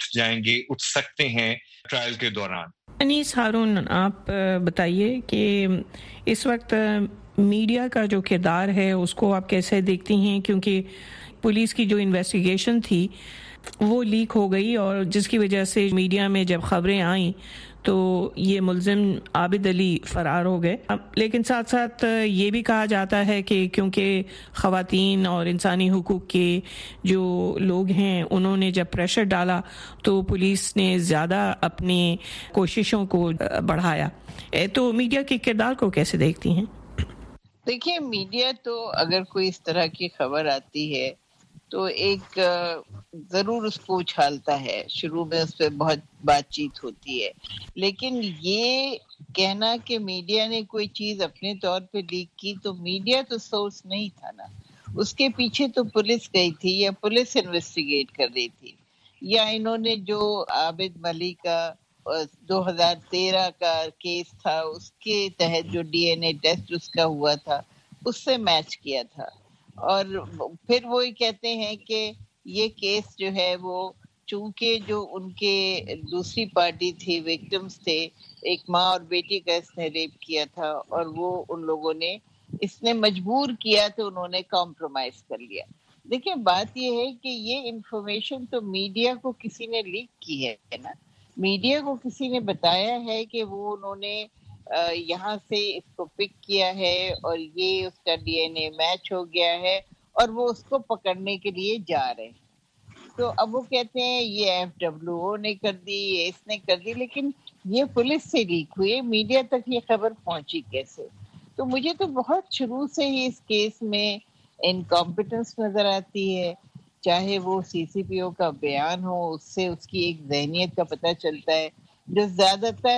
Speaker 14: اٹھ سکتے ہیں ٹرائل کے دوران۔
Speaker 4: انیس ہارون، آپ بتائیے کہ اس وقت میڈیا کا جو کردار ہے اس کو آپ کیسے دیکھتی ہیں؟ کیونکہ پولیس کی جو انویسٹیگیشن تھی وہ لیک ہو گئی، اور جس کی وجہ سے میڈیا میں جب خبریں آئیں تو یہ ملزم عابد علی فرار ہو گئے۔ لیکن ساتھ ساتھ یہ بھی کہا جاتا ہے کہ کیونکہ خواتین اور انسانی حقوق کے جو لوگ ہیں انہوں نے جب پریشر ڈالا تو پولیس نے زیادہ اپنی کوششوں کو بڑھایا۔ تو میڈیا کے کردار کو کیسے دیکھتی ہیں؟
Speaker 15: دیکھیں، میڈیا تو اگر کوئی اس طرح کی خبر آتی ہے تو ایک ضرور اس کو اچھالتا ہے، شروع میں اس پہ بہت بات چیت ہوتی ہے، لیکن یہ کہنا کہ میڈیا نے کوئی چیز اپنے طور پہ لیک کی، تو میڈیا تو سورس نہیں تھا نا، اس کے پیچھے تو پولیس گئی تھی یا پولیس انویسٹیگیٹ کر رہی تھی، یا انہوں نے جو عابد ملی کا 2013 کا کیس تھا اس کے تحت جو ڈی این اے ٹیسٹ اس کا ہوا تھا اس سے میچ کیا تھا، اور پھر وہی کہتے ہیں کہ یہ کیس جو ہے وہ چونکہ جو ان کے دوسری پارٹی تھی، وکٹمز تھے، ایک ماں اور بیٹی کا اس نے ریپ کیا تھا، اور وہ ان لوگوں نے اس نے مجبور کیا تو انہوں نے کمپرومائز کر لیا۔ دیکھیں، بات یہ ہے کہ یہ انفارمیشن تو میڈیا کو کسی نے لیک کی ہے نا، میڈیا کو کسی نے بتایا ہے کہ وہ انہوں نے یہاں سے اس کو پک کیا ہے اور یہ اس کا ڈی این اے میچ ہو گیا ہے اور وہ اس کو پکڑنے کے لیے جا رہے ہیں۔ تو اب وہ کہتے ہیں یہ FWO نے کر دی، یہ اس نے کر دی، لیکن یہ پولیس سے لیک ہوئی، میڈیا تک یہ خبر پہنچی کیسے؟ تو مجھے تو بہت شروع سے ہی اس کیس میں انکمپیٹنس نظر آتی ہے، چاہے وہ CCPO کا بیان ہو، اس سے اس کی ایک ذہنیت کا پتہ چلتا ہے جو زیادہ تر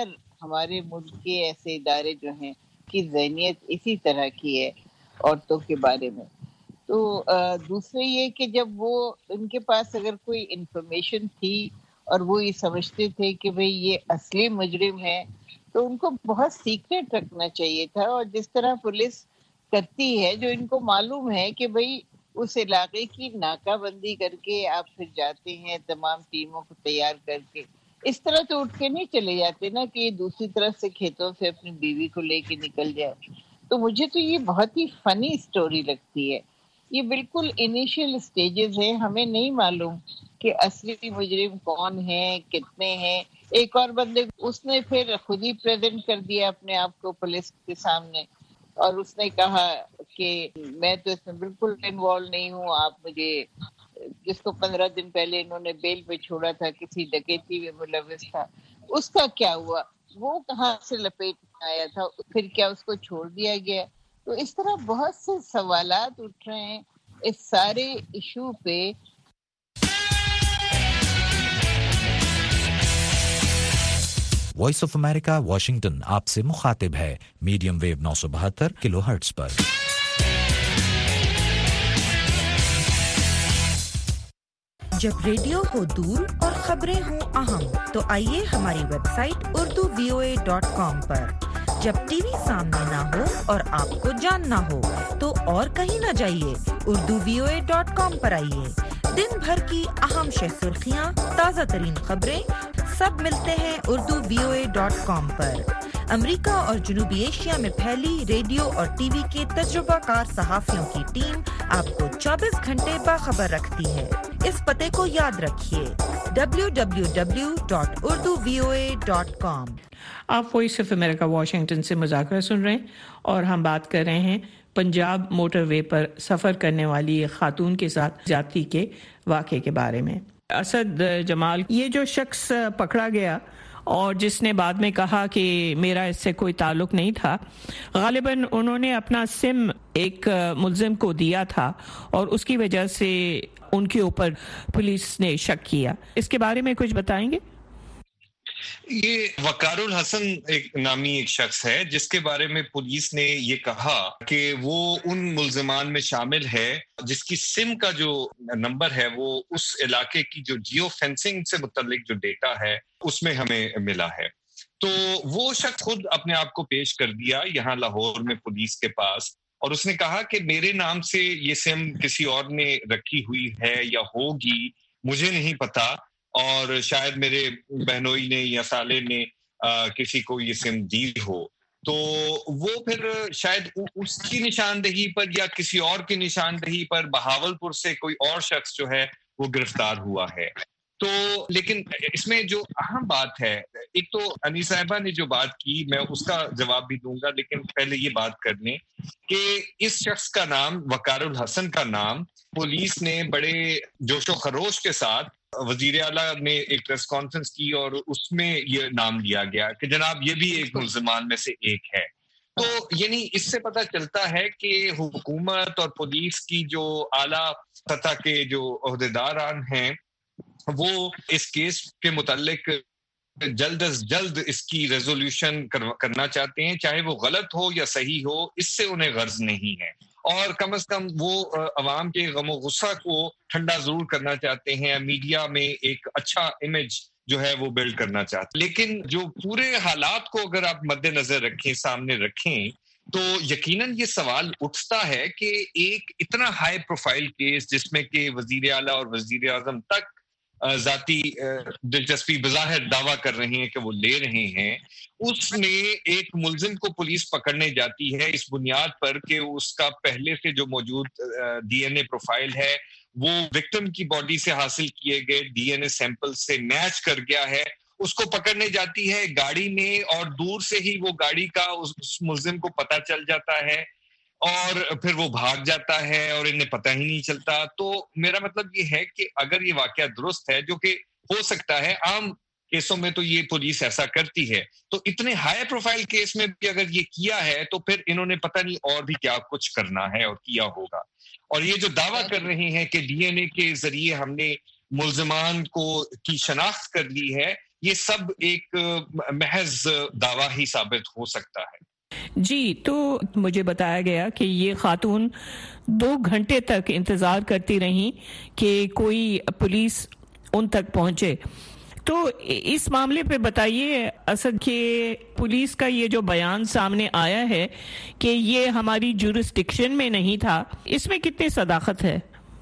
Speaker 15: ہمارے ملک کے ایسے ادارے جو ہیں کی ذہنیت اسی طرح کی ہے عورتوں کے بارے میں. تو دوسرے یہ کہ جب وہ ان کے پاس اگر کوئی انفارمیشن تھی اور وہ یہ سمجھتے تھے کہ بھئی یہ اصلی مجرم ہے تو ان کو بہت سیکریٹ رکھنا چاہیے تھا. اور جس طرح پولیس کرتی ہے جو ان کو معلوم ہے کہ بھئی اس علاقے کی ناکہ بندی کر کے آپ پھر جاتے ہیں تمام ٹیموں کو تیار کر کے, اس طرح تو اٹھ کے نہیں چلے جاتے نا کہ یہ دوسری طرف سے کھیتوں سے اپنی بیوی کو لے کے نکل جائے. تو مجھے تو یہ بہت ہی فنی سٹوری لگتی ہے. یہ بالکل انیشیل سٹیجز ہیں, ہمیں نہیں معلوم کہ اصلی مجرم کون ہے, کتنے ہیں. ایک اور بندے اس نے پھر خود ہی پریزنٹ کر دیا اپنے آپ کو پولیس کے سامنے اور اس نے کہا کہ میں تو اس میں بالکل انوالو نہیں ہوں, آپ مجھے, جس کو 15 دن پہلے انہوں نے بیل پہ چھوڑا تھا کسی ڈکیتی میں ملوث تھا, اس کا کیا ہوا, وہ کہاں سے لپیٹ میں آیا تھا, پھر کیا اس کو چھوڑ دیا گیا. تو اس طرح بہت سے سوالات اٹھ رہے ہیں اس سارے ایشو پہ.
Speaker 8: وائس آف امریکہ واشنگٹن آپ سے مخاطب ہے میڈیم ویو 972 کلو ہرٹز پر.
Speaker 9: جب ریڈیو ہو دور اور خبریں ہوں اہم تو آئیے ہماری ویب سائٹ urduvoa.com پر. جب ٹی وی سامنے نہ ہو اور آپ کو جاننا ہو تو اور کہیں نہ جائیے, urduvoa.com پر آئیے. دن بھر کی اہم سرخیاں, تازہ ترین خبریں سب ملتے ہیں urduvoa.com پر. امریکہ اور جنوبی ایشیا میں پھیلی ریڈیو اور ٹی وی کے تجربہ کار صحافیوں کی ٹیم آپ کو 24 گھنٹے باخبر رکھتی ہے. اس پتے کو یاد رکھیے, www.urduvoa.com.
Speaker 4: آپ وائس آف امریکہ واشنگٹن سے مذاکرہ سن رہے ہیں اور ہم بات کر رہے ہیں پنجاب موٹر وے پر سفر کرنے والی ایک خاتون کے ساتھ زیادتی کے واقعے کے بارے میں. اسد جمال, یہ جو شخص پکڑا گیا اور جس نے بعد میں کہا کہ میرا اس سے کوئی تعلق نہیں تھا, غالباً انہوں نے اپنا سم ایک ملزم کو دیا تھا اور اس کی وجہ سے ان کے اوپر پولیس نے شک کیا. اس کے بارے میں کچھ بتائیں گے؟
Speaker 14: یہ وقار الحسن ایک نامی ایک شخص ہے جس کے بارے میں پولیس نے یہ کہا کہ وہ ان ملزمان میں شامل ہے جس کی سم کا جو نمبر ہے وہ اس علاقے کی جو جیو فینسنگ سے متعلق جو ڈیٹا ہے اس میں ہمیں ملا ہے. تو وہ شخص خود اپنے آپ کو پیش کر دیا یہاں لاہور میں پولیس کے پاس اور اس نے کہا کہ میرے نام سے یہ سم کسی اور نے رکھی ہوئی ہے یا ہوگی, مجھے نہیں پتا, اور شاید میرے بہنوئی نے یا سالے نے کسی کو یہ سم دی ہو. تو وہ پھر شاید اس کی نشاندہی پر یا کسی اور کی نشاندہی پر بہاولپور سے کوئی اور شخص جو ہے وہ گرفتار ہوا ہے. تو لیکن اس میں جو اہم بات ہے, ایک تو انی صاحبہ نے جو بات کی میں اس کا جواب بھی دوں گا, لیکن پہلے یہ بات کر لیں کہ اس شخص کا نام وقار الحسن کا نام پولیس نے بڑے جوش و خروش کے ساتھ, وزیر اعلیٰ نے ایک پریس کانفرنس کی اور اس میں یہ نام لیا گیا کہ جناب یہ بھی ایک ملزمان میں سے ایک ہے. تو یعنی اس سے پتہ چلتا ہے کہ حکومت اور پولیس کی جو اعلیٰ سطح کے جو عہدیداران ہیں وہ اس کیس کے متعلق جلد از جلد اس کی ریزولوشن کرنا چاہتے ہیں, چاہے وہ غلط ہو یا صحیح ہو, اس سے انہیں غرض نہیں ہے. اور کم از کم وہ عوام کے غم و غصہ کو ٹھنڈا ضرور کرنا چاہتے ہیں, میڈیا میں ایک اچھا امیج جو ہے وہ بلڈ کرنا چاہتے ہیں. لیکن جو پورے حالات کو اگر آپ مد نظر رکھیں, سامنے رکھیں, تو یقیناً یہ سوال اٹھتا ہے کہ ایک اتنا ہائی پروفائل کیس جس میں کہ وزیر اعلیٰ اور وزیر اعظم تک ذاتی دلچسپی بظاہر دعویٰ کر رہے ہیں کہ وہ لے رہے ہیں, اس میں ایک ملزم کو پولیس پکڑنے جاتی ہے اس بنیاد پر کہ اس کا پہلے سے جو موجود ڈی این اے پروفائل ہے وہ وکٹم کی باڈی سے حاصل کیے گئے ڈی این اے سیمپل سے میچ کر گیا ہے. اس کو پکڑنے جاتی ہے گاڑی میں اور دور سے ہی وہ گاڑی کا اس ملزم کو پتہ چل جاتا ہے اور پھر وہ بھاگ جاتا ہے اور انہیں پتہ ہی نہیں چلتا. تو میرا مطلب یہ ہے کہ اگر یہ واقعہ درست ہے, جو کہ ہو سکتا ہے, عام کیسوں میں تو یہ پولیس ایسا کرتی ہے, تو اتنے ہائی پروفائل کیس میں بھی اگر یہ کیا ہے تو پھر انہوں نے پتہ نہیں اور بھی کیا کچھ کرنا ہے اور کیا ہوگا. اور یہ جو دعویٰ کر رہے ہیں کہ ڈی این اے کے ذریعے ہم نے ملزمان کی شناخت کر لی ہے, یہ سب ایک محض دعویٰ ہی ثابت ہو سکتا ہے.
Speaker 4: جی، تو مجھے بتایا گیا کہ یہ خاتون 2 گھنٹے تک انتظار کرتی رہیں کہ کوئی پولیس ان تک پہنچے. تو اس معاملے پہ بتائیے اسد کہ پولیس کا یہ جو بیان سامنے آیا ہے کہ یہ ہماری جورسڈکشن میں نہیں تھا، اس میں کتنی صداقت ہے؟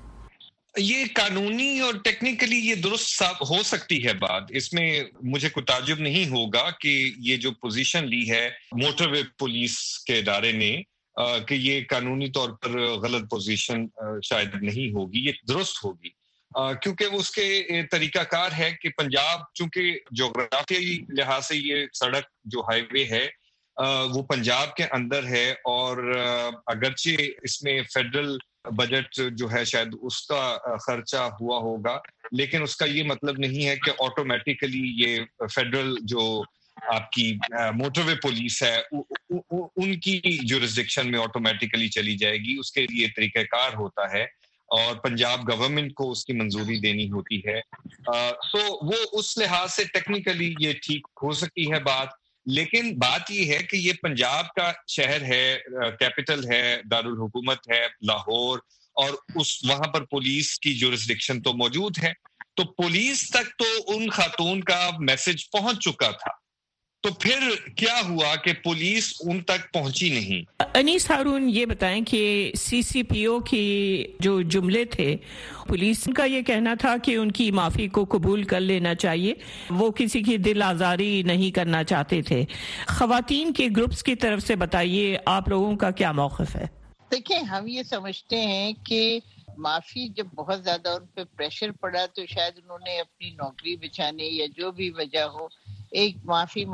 Speaker 14: یہ قانونی اور ٹیکنیکلی یہ درست ہو سکتی ہے بات. اس میں مجھے کوئی تعجب نہیں ہوگا کہ یہ جو پوزیشن لی ہے موٹر وے پولیس کے ادارے نے کہ یہ قانونی طور پر غلط پوزیشن شاید نہیں ہوگی، یہ درست ہوگی. کیونکہ اس کے طریقہ کار ہے کہ پنجاب چونکہ جغرافیائی لحاظ سے یہ سڑک جو ہائی وے ہے وہ پنجاب کے اندر ہے، اور اگرچہ اس میں فیڈرل بجٹ جو ہے شاید اس کا خرچہ ہوا ہوگا، لیکن اس کا یہ مطلب نہیں ہے کہ آٹومیٹیکلی یہ فیڈرل جو آپ کی موٹر وے پولیس ہے ان کی جورسڈکشن میں آٹومیٹیکلی چلی جائے گی. اس کے لیے طریقہ کار ہوتا ہے اور پنجاب گورنمنٹ کو اس کی منظوری دینی ہوتی ہے. تو وہ اس لحاظ سے ٹیکنیکلی یہ ٹھیک ہو سکتی ہے بات. لیکن بات یہ ہے کہ یہ پنجاب کا شہر ہے، کیپٹل ہے، دارالحکومت ہے لاہور، اور وہاں پر پولیس کی جورسڈکشن تو موجود ہے. تو پولیس تک تو ان خاتون کا میسج پہنچ چکا تھا، تو پھر کیا ہوا کہ پولیس ان تک پہنچی نہیں؟
Speaker 4: انیس ہارون، یہ بتائیں کہ سی سی پی او کی جو جملے تھے، پولیس کا یہ کہنا تھا کہ ان کی معافی کو قبول کر لینا چاہیے، وہ کسی کی دل آزاری نہیں کرنا چاہتے تھے. خواتین کے گروپس کی طرف سے بتائیے آپ لوگوں کا کیا موقف ہے؟
Speaker 15: دیکھیں، ہم یہ سمجھتے ہیں کہ معافی جب بہت زیادہ ان پہ پریشر پڑا تو شاید انہوں نے اپنی نوکری بچانے یا جو بھی وجہ ہو ایک معافی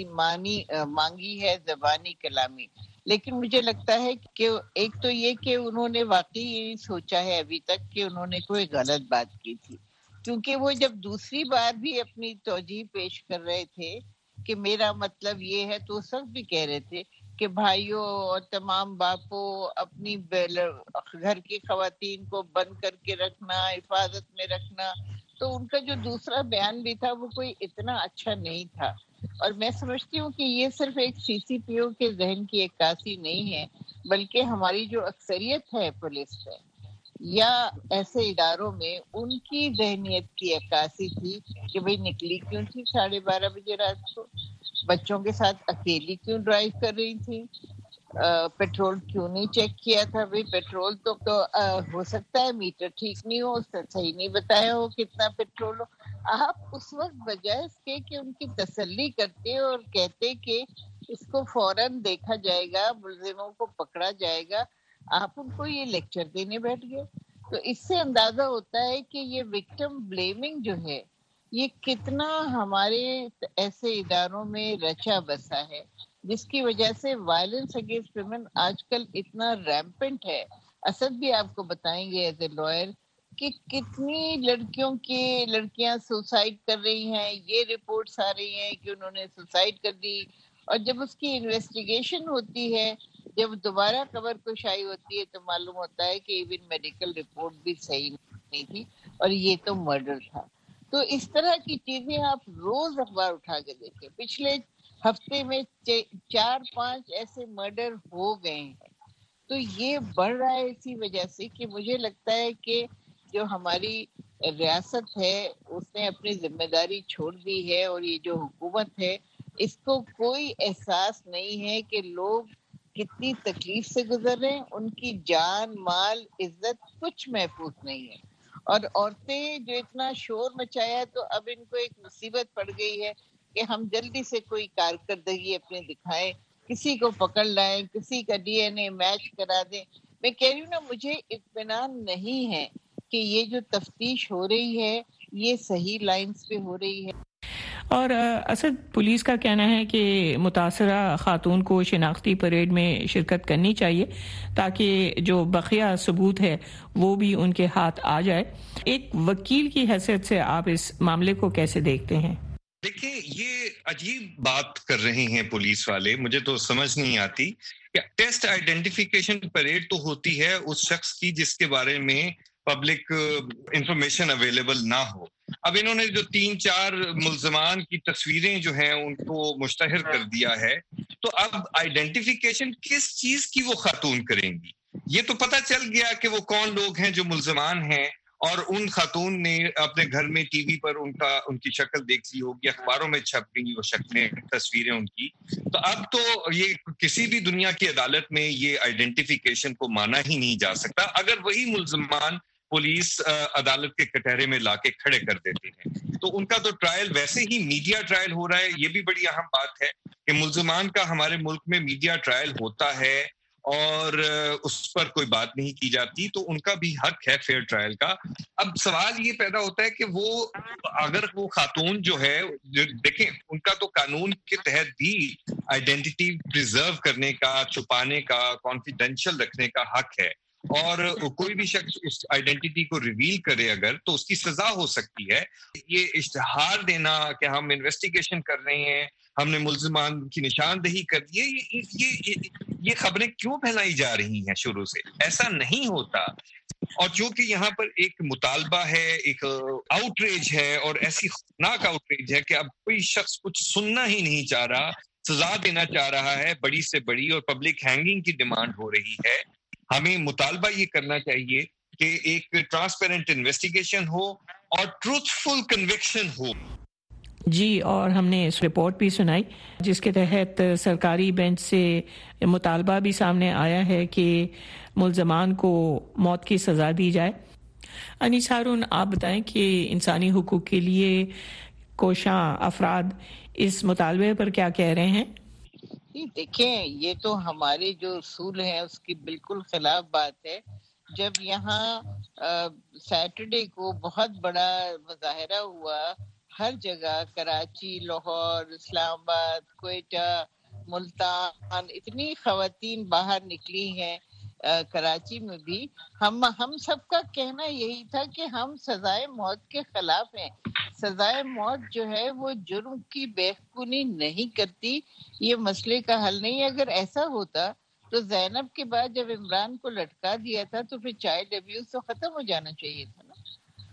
Speaker 15: مانگی ہے زبانی کلامی. لیکن مجھے لگتا ہے کہ ایک تو یہ کہ انہوں نے واقعی یہ سوچا ہے ابھی تک کہ انہوں نے کوئی غلط بات کی تھی، کیونکہ وہ جب دوسری بار بھی اپنی توجیہ پیش کر رہے تھے کہ میرا مطلب یہ ہے، تو اس وقت بھی کہہ رہے تھے کہ بھائیوں اور تمام باپوں اپنی گھر کی خواتین کو بند کر کے رکھنا، حفاظت میں رکھنا. تو ان کا جو دوسرا بیان بھی تھا وہ کوئی اتنا اچھا نہیں تھا. اور میں سمجھتی ہوں کہ یہ صرف ایک سی سی پی او کے ذہن کی عکاسی نہیں ہے، بلکہ ہماری جو اکثریت ہے پولیس میں یا ایسے اداروں میں، ان کی ذہنیت کی عکاسی تھی کہ بھئی نکلی کیوں تھی 12:30 بجے رات کو، بچوں کے ساتھ اکیلی کیوں ڈرائیو کر رہی تھی، پیٹرول کیوں نہیں چیک کیا تھا. بھئی پیٹرول تو ہو سکتا ہے میٹر ٹھیک نہیں ہو، صحیح نہیں بتایا ہو کتنا پیٹرول ہو. آپ اس وقت بجائے اس کے کہ ان کی تسلی کرتے اور کہتے کہ اس کو فوراً دیکھا جائے گا، ملزموں کو پکڑا جائے گا، آپ ان کو یہ لیکچر دینے بیٹھ گئے. تو اس سے اندازہ ہوتا ہے کہ یہ وکٹم بلیمنگ جو ہے یہ کتنا ہمارے ایسے اداروں میں رچا بسا ہے، جس کی وجہ سے وائلنس اگینسٹ ویمن آج کل اتنا ریمپنٹ ہے. اسد بھی آپ کو بتائیں گے ایز اے لائر کہ کتنی لڑکیاں سوسائڈ کر رہی ہیں. یہ رپورٹس آ رہی ہیں کہ انہوں نے سوسائڈ کر دی، اور جب اس کی انویسٹیگیشن ہوتی ہے، جب دوبارہ خبر کشائی ہوتی ہے، تو معلوم ہوتا ہے کہ ایون میڈیکل رپورٹ بھی صحیح نہیں تھی اور یہ تو مرڈر تھا. تو اس طرح کی چیزیں آپ روز اخبار اٹھا کے دیکھیں، پچھلے ہفتے میں 4-5 ایسے مرڈر ہو گئے ہیں. تو یہ بڑھ رہا ہے اسی وجہ سے کہ مجھے لگتا ہے کہ جو ہماری ریاست ہے اس نے اپنی ذمہ داری چھوڑ دی ہے، اور یہ جو حکومت ہے اس کو کوئی احساس نہیں ہے کہ لوگ کتنی تکلیف سے گزر رہے ہیں، ان کی جان مال عزت کچھ محفوظ نہیں ہے. اور عورتیں جو اتنا شور مچایا، تو اب ان کو ایک مصیبت پڑ گئی ہے کہ ہم جلدی سے کوئی کارکردگی اپنی دکھائیں، کسی کو پکڑ لائیں، کسی کا ڈی این اے میچ کرا دیں. میں کہہ رہی ہوں نا، مجھے اطمینان نہیں ہے کہ یہ جو تفتیش ہو رہی ہے یہ صحیح لائنز پہ ہو رہی ہے.
Speaker 4: اور اسد، پولیس کا کہنا ہے کہ متاثرہ خاتون کو شناختی پریڈ میں شرکت کرنی چاہیے تاکہ جو بقیہ ثبوت ہے وہ بھی ان کے ہاتھ آ جائے. ایک وکیل کی حیثیت سے آپ اس معاملے کو کیسے دیکھتے ہیں؟
Speaker 14: دیکھیں، یہ عجیب بات کر رہے ہیں پولیس والے، مجھے تو سمجھ نہیں آتی. ٹیسٹ آئیڈینٹیفیکیشن پریڈ تو ہوتی ہے اس شخص کی جس کے بارے میں پبلک انفارمیشن اویلیبل نہ ہو. اب انہوں نے جو 3-4 ملزمان کی تصویریں جو ہیں ان کو مشتہر کر دیا ہے، تو اب آئیڈینٹیفیکیشن کس چیز کی وہ خاتون کریں گی؟ یہ تو پتہ چل گیا کہ وہ کون لوگ ہیں جو ملزمان ہیں، اور ان خاتون نے اپنے گھر میں ٹی وی پر ان کی شکل دیکھ لی ہوگی، اخباروں میں چھپ گئی وہ شکلیں، تصویریں ان کی. تو اب تو یہ کسی بھی دنیا کی عدالت میں یہ آئیڈینٹیفیکیشن کو مانا ہی نہیں جا سکتا اگر وہی ملزمان پولیس عدالت کے کٹہرے میں لا کے کھڑے کر دیتے ہیں. تو ان کا تو ٹرائل ویسے ہی میڈیا ٹرائل ہو رہا ہے. یہ بھی بڑی اہم بات ہے کہ ملزمان کا ہمارے ملک میں میڈیا ٹرائل ہوتا ہے اور اس پر کوئی بات نہیں کی جاتی، تو ان کا بھی حق ہے فیئر ٹرائل کا. اب سوال یہ پیدا ہوتا ہے کہ وہ اگر وہ خاتون جو ہے، دیکھیں ان کا تو قانون کے تحت بھی آئیڈینٹی پریزرو کرنے کا، چھپانے کا، کانفیڈینشیل رکھنے کا حق ہے، اور کوئی بھی شخص اس آئیڈینٹی کو ریویل کرے اگر تو اس کی سزا ہو سکتی ہے. یہ اشتہار دینا کہ ہم انویسٹیگیشن کر رہے ہیں، ہم نے ملزمان کی نشاندہی کر دی ہے، یہ خبریں کیوں پھیلائی جا رہی ہیں شروع سے؟ ایسا نہیں ہوتا. اور چونکہ یہاں پر ایک مطالبہ ہے، ایک آؤٹریج ہے، اور ایسی خطرناک آؤٹریج ہے کہ اب کوئی شخص کچھ سننا ہی نہیں چاہ رہا، سزا دینا چاہ رہا ہے بڑی سے بڑی، اور پبلک ہینگنگ کی ڈیمانڈ ہو رہی ہے. ہمیں مطالبہ یہ کرنا چاہیے کہ ایک ٹرانسپیرنٹ انویسٹیگیشن ہو اور ٹروتھفل کنوکشن ہو.
Speaker 4: جی، اور ہم نے اس رپورٹ بھی سنائی جس کے تحت سرکاری بینچ سے مطالبہ بھی سامنے آیا ہے کہ ملزمان کو موت کی سزا دی جائے. انیس ہارون، آپ بتائیں کہ انسانی حقوق کے لیے کوشاں افراد اس مطالبے پر کیا کہہ رہے ہیں؟
Speaker 15: دیکھیں، یہ تو ہمارے جو اصول ہیں اس کی بالکل خلاف بات ہے. جب یہاں سیٹرڈے کو بہت بڑا مظاہرہ ہوا، ہر جگہ، کراچی، لاہور، اسلام آباد، کوئٹہ، ملتان، اتنی خواتین باہر نکلی ہیں، کراچی میں بھی. ہم سب کا کہنا یہی تھا کہ ہم سزائے موت کے خلاف ہیں. سزائے موت جو ہے وہ جرم کی بےخونی نہیں کرتی، یہ مسئلے کا حل نہیں. اگر ایسا ہوتا تو زینب کے بعد جب عمران کو لٹکا دیا تھا تو پھر چائلڈ ابیوز تو ختم ہو جانا چاہیے تھا نا.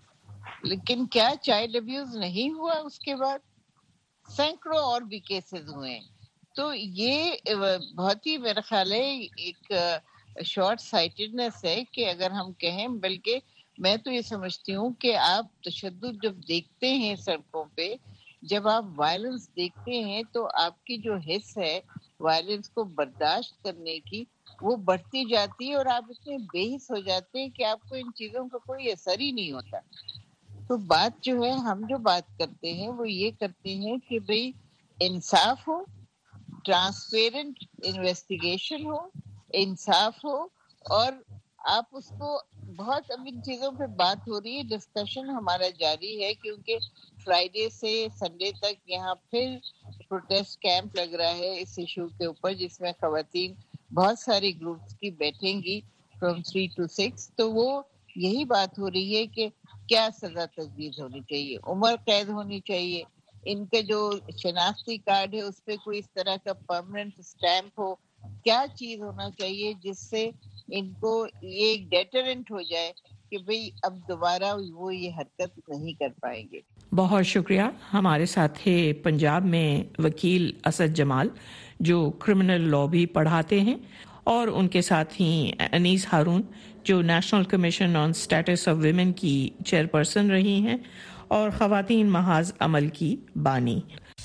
Speaker 15: لیکن کیا چائلڈ ابیوز نہیں ہوا؟ اس کے بعد سینکڑوں اور بھی کیسز ہوئے. تو یہ بہت ہی میرا خیال ہے ایک شارٹ سائٹڈنس ہے کہ اگر ہم کہیں، بلکہ میں تو یہ سمجھتی ہوں کہ آپ تشدد جب دیکھتے ہیں سڑکوں پہ، جب آپ وائلنس دیکھتے ہیں تو آپ کی جو حص ہے وائلنس کو برداشت کرنے کی وہ بڑھتی جاتی ہے، اور آپ اتنے بے حس ہو جاتے ہیں کہ آپ کو ان چیزوں کا کوئی اثر ہی نہیں ہوتا. تو بات جو ہے، ہم جو بات کرتے ہیں وہ یہ کرتے ہیں کہ بھئی انصاف ہو، ٹرانسپیرنٹ انویسٹیگیشن ہو، انصاف ہو، اور آپ اس کو بہت اب ان چیزوں پہ بات ہو رہی ہے، ڈسکشن ہمارا جاری ہے، کیونکہ فرائیڈے سے سنڈے تک یہاں پھر پروٹیسٹ کیمپ لگ رہا ہے اس ایشو کے اوپر، جس میں خواتین بہت ساری گروپس کی بیٹھیں گی فرام 3 to 6. تو وہ یہی بات ہو رہی ہے کہ کیا سزا تجویز ہونی چاہیے، عمر قید ہونی چاہیے، ان کے جو شناختی کارڈ ہے اس پہ کوئی اس طرح کا پرماننٹ اسٹیمپ ہو، کیا چیز ہونا چاہیے جس سے ان کو یہ ایک ڈیٹرنٹ ہو جائے کہ بھئی اب دوبارہ وہ یہ حرکت نہیں کر پائیں گے.
Speaker 4: بہت شکریہ. ہمارے ساتھ ہے پنجاب میں وکیل اسد جمال جو کرمنل لا بھی پڑھاتے ہیں، اور ان کے ساتھ ہی انیس ہارون جو national commission on status of women کی چیئرپرسن رہی ہیں اور خواتین محاذ عمل کی بانی.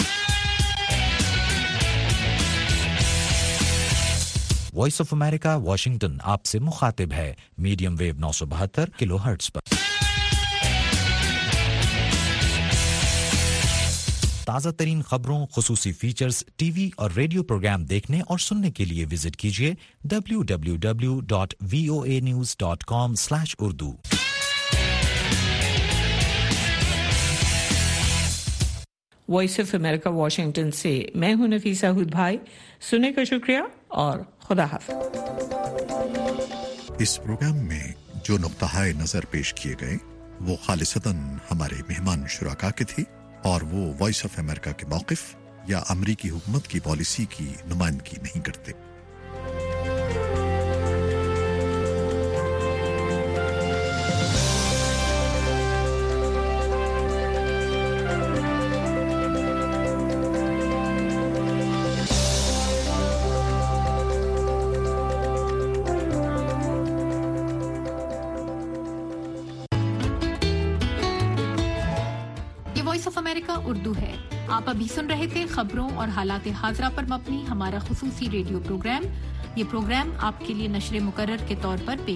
Speaker 8: وائس آف امریکہ واشنگٹن آپ سے مخاطب ہے میڈیم ویو 972 کلو ہرٹز پر. تازہ ترین خبروں، خصوصی فیچرز، ٹی وی اور ریڈیو پروگرام دیکھنے اور سننے کے لیے وزٹ کیجیے www.voanews.com/urdu.
Speaker 4: Voice of America Washington سے میں ہوں نفیسہ ہود بھائی. سننے کا شکریہ اور خدا حافظ.
Speaker 16: اس پروگرام میں جو نقطہ نظر پیش کیے گئے وہ خالصتاً ہمارے مہمان شرکا کے تھے اور وہ وائس آف امریکہ کے موقف یا امریکی حکومت کی پالیسی کی نمائندگی نہیں کرتے.
Speaker 1: وائس آف امریکہ اردو ہے. آپ ابھی سن رہے تھے خبروں اور حالات حاضرہ پر مبنی ہمارا خصوصی ریڈیو پروگرام. یہ پروگرام آپ کے لیے نشر مقرر کے طور پر پیش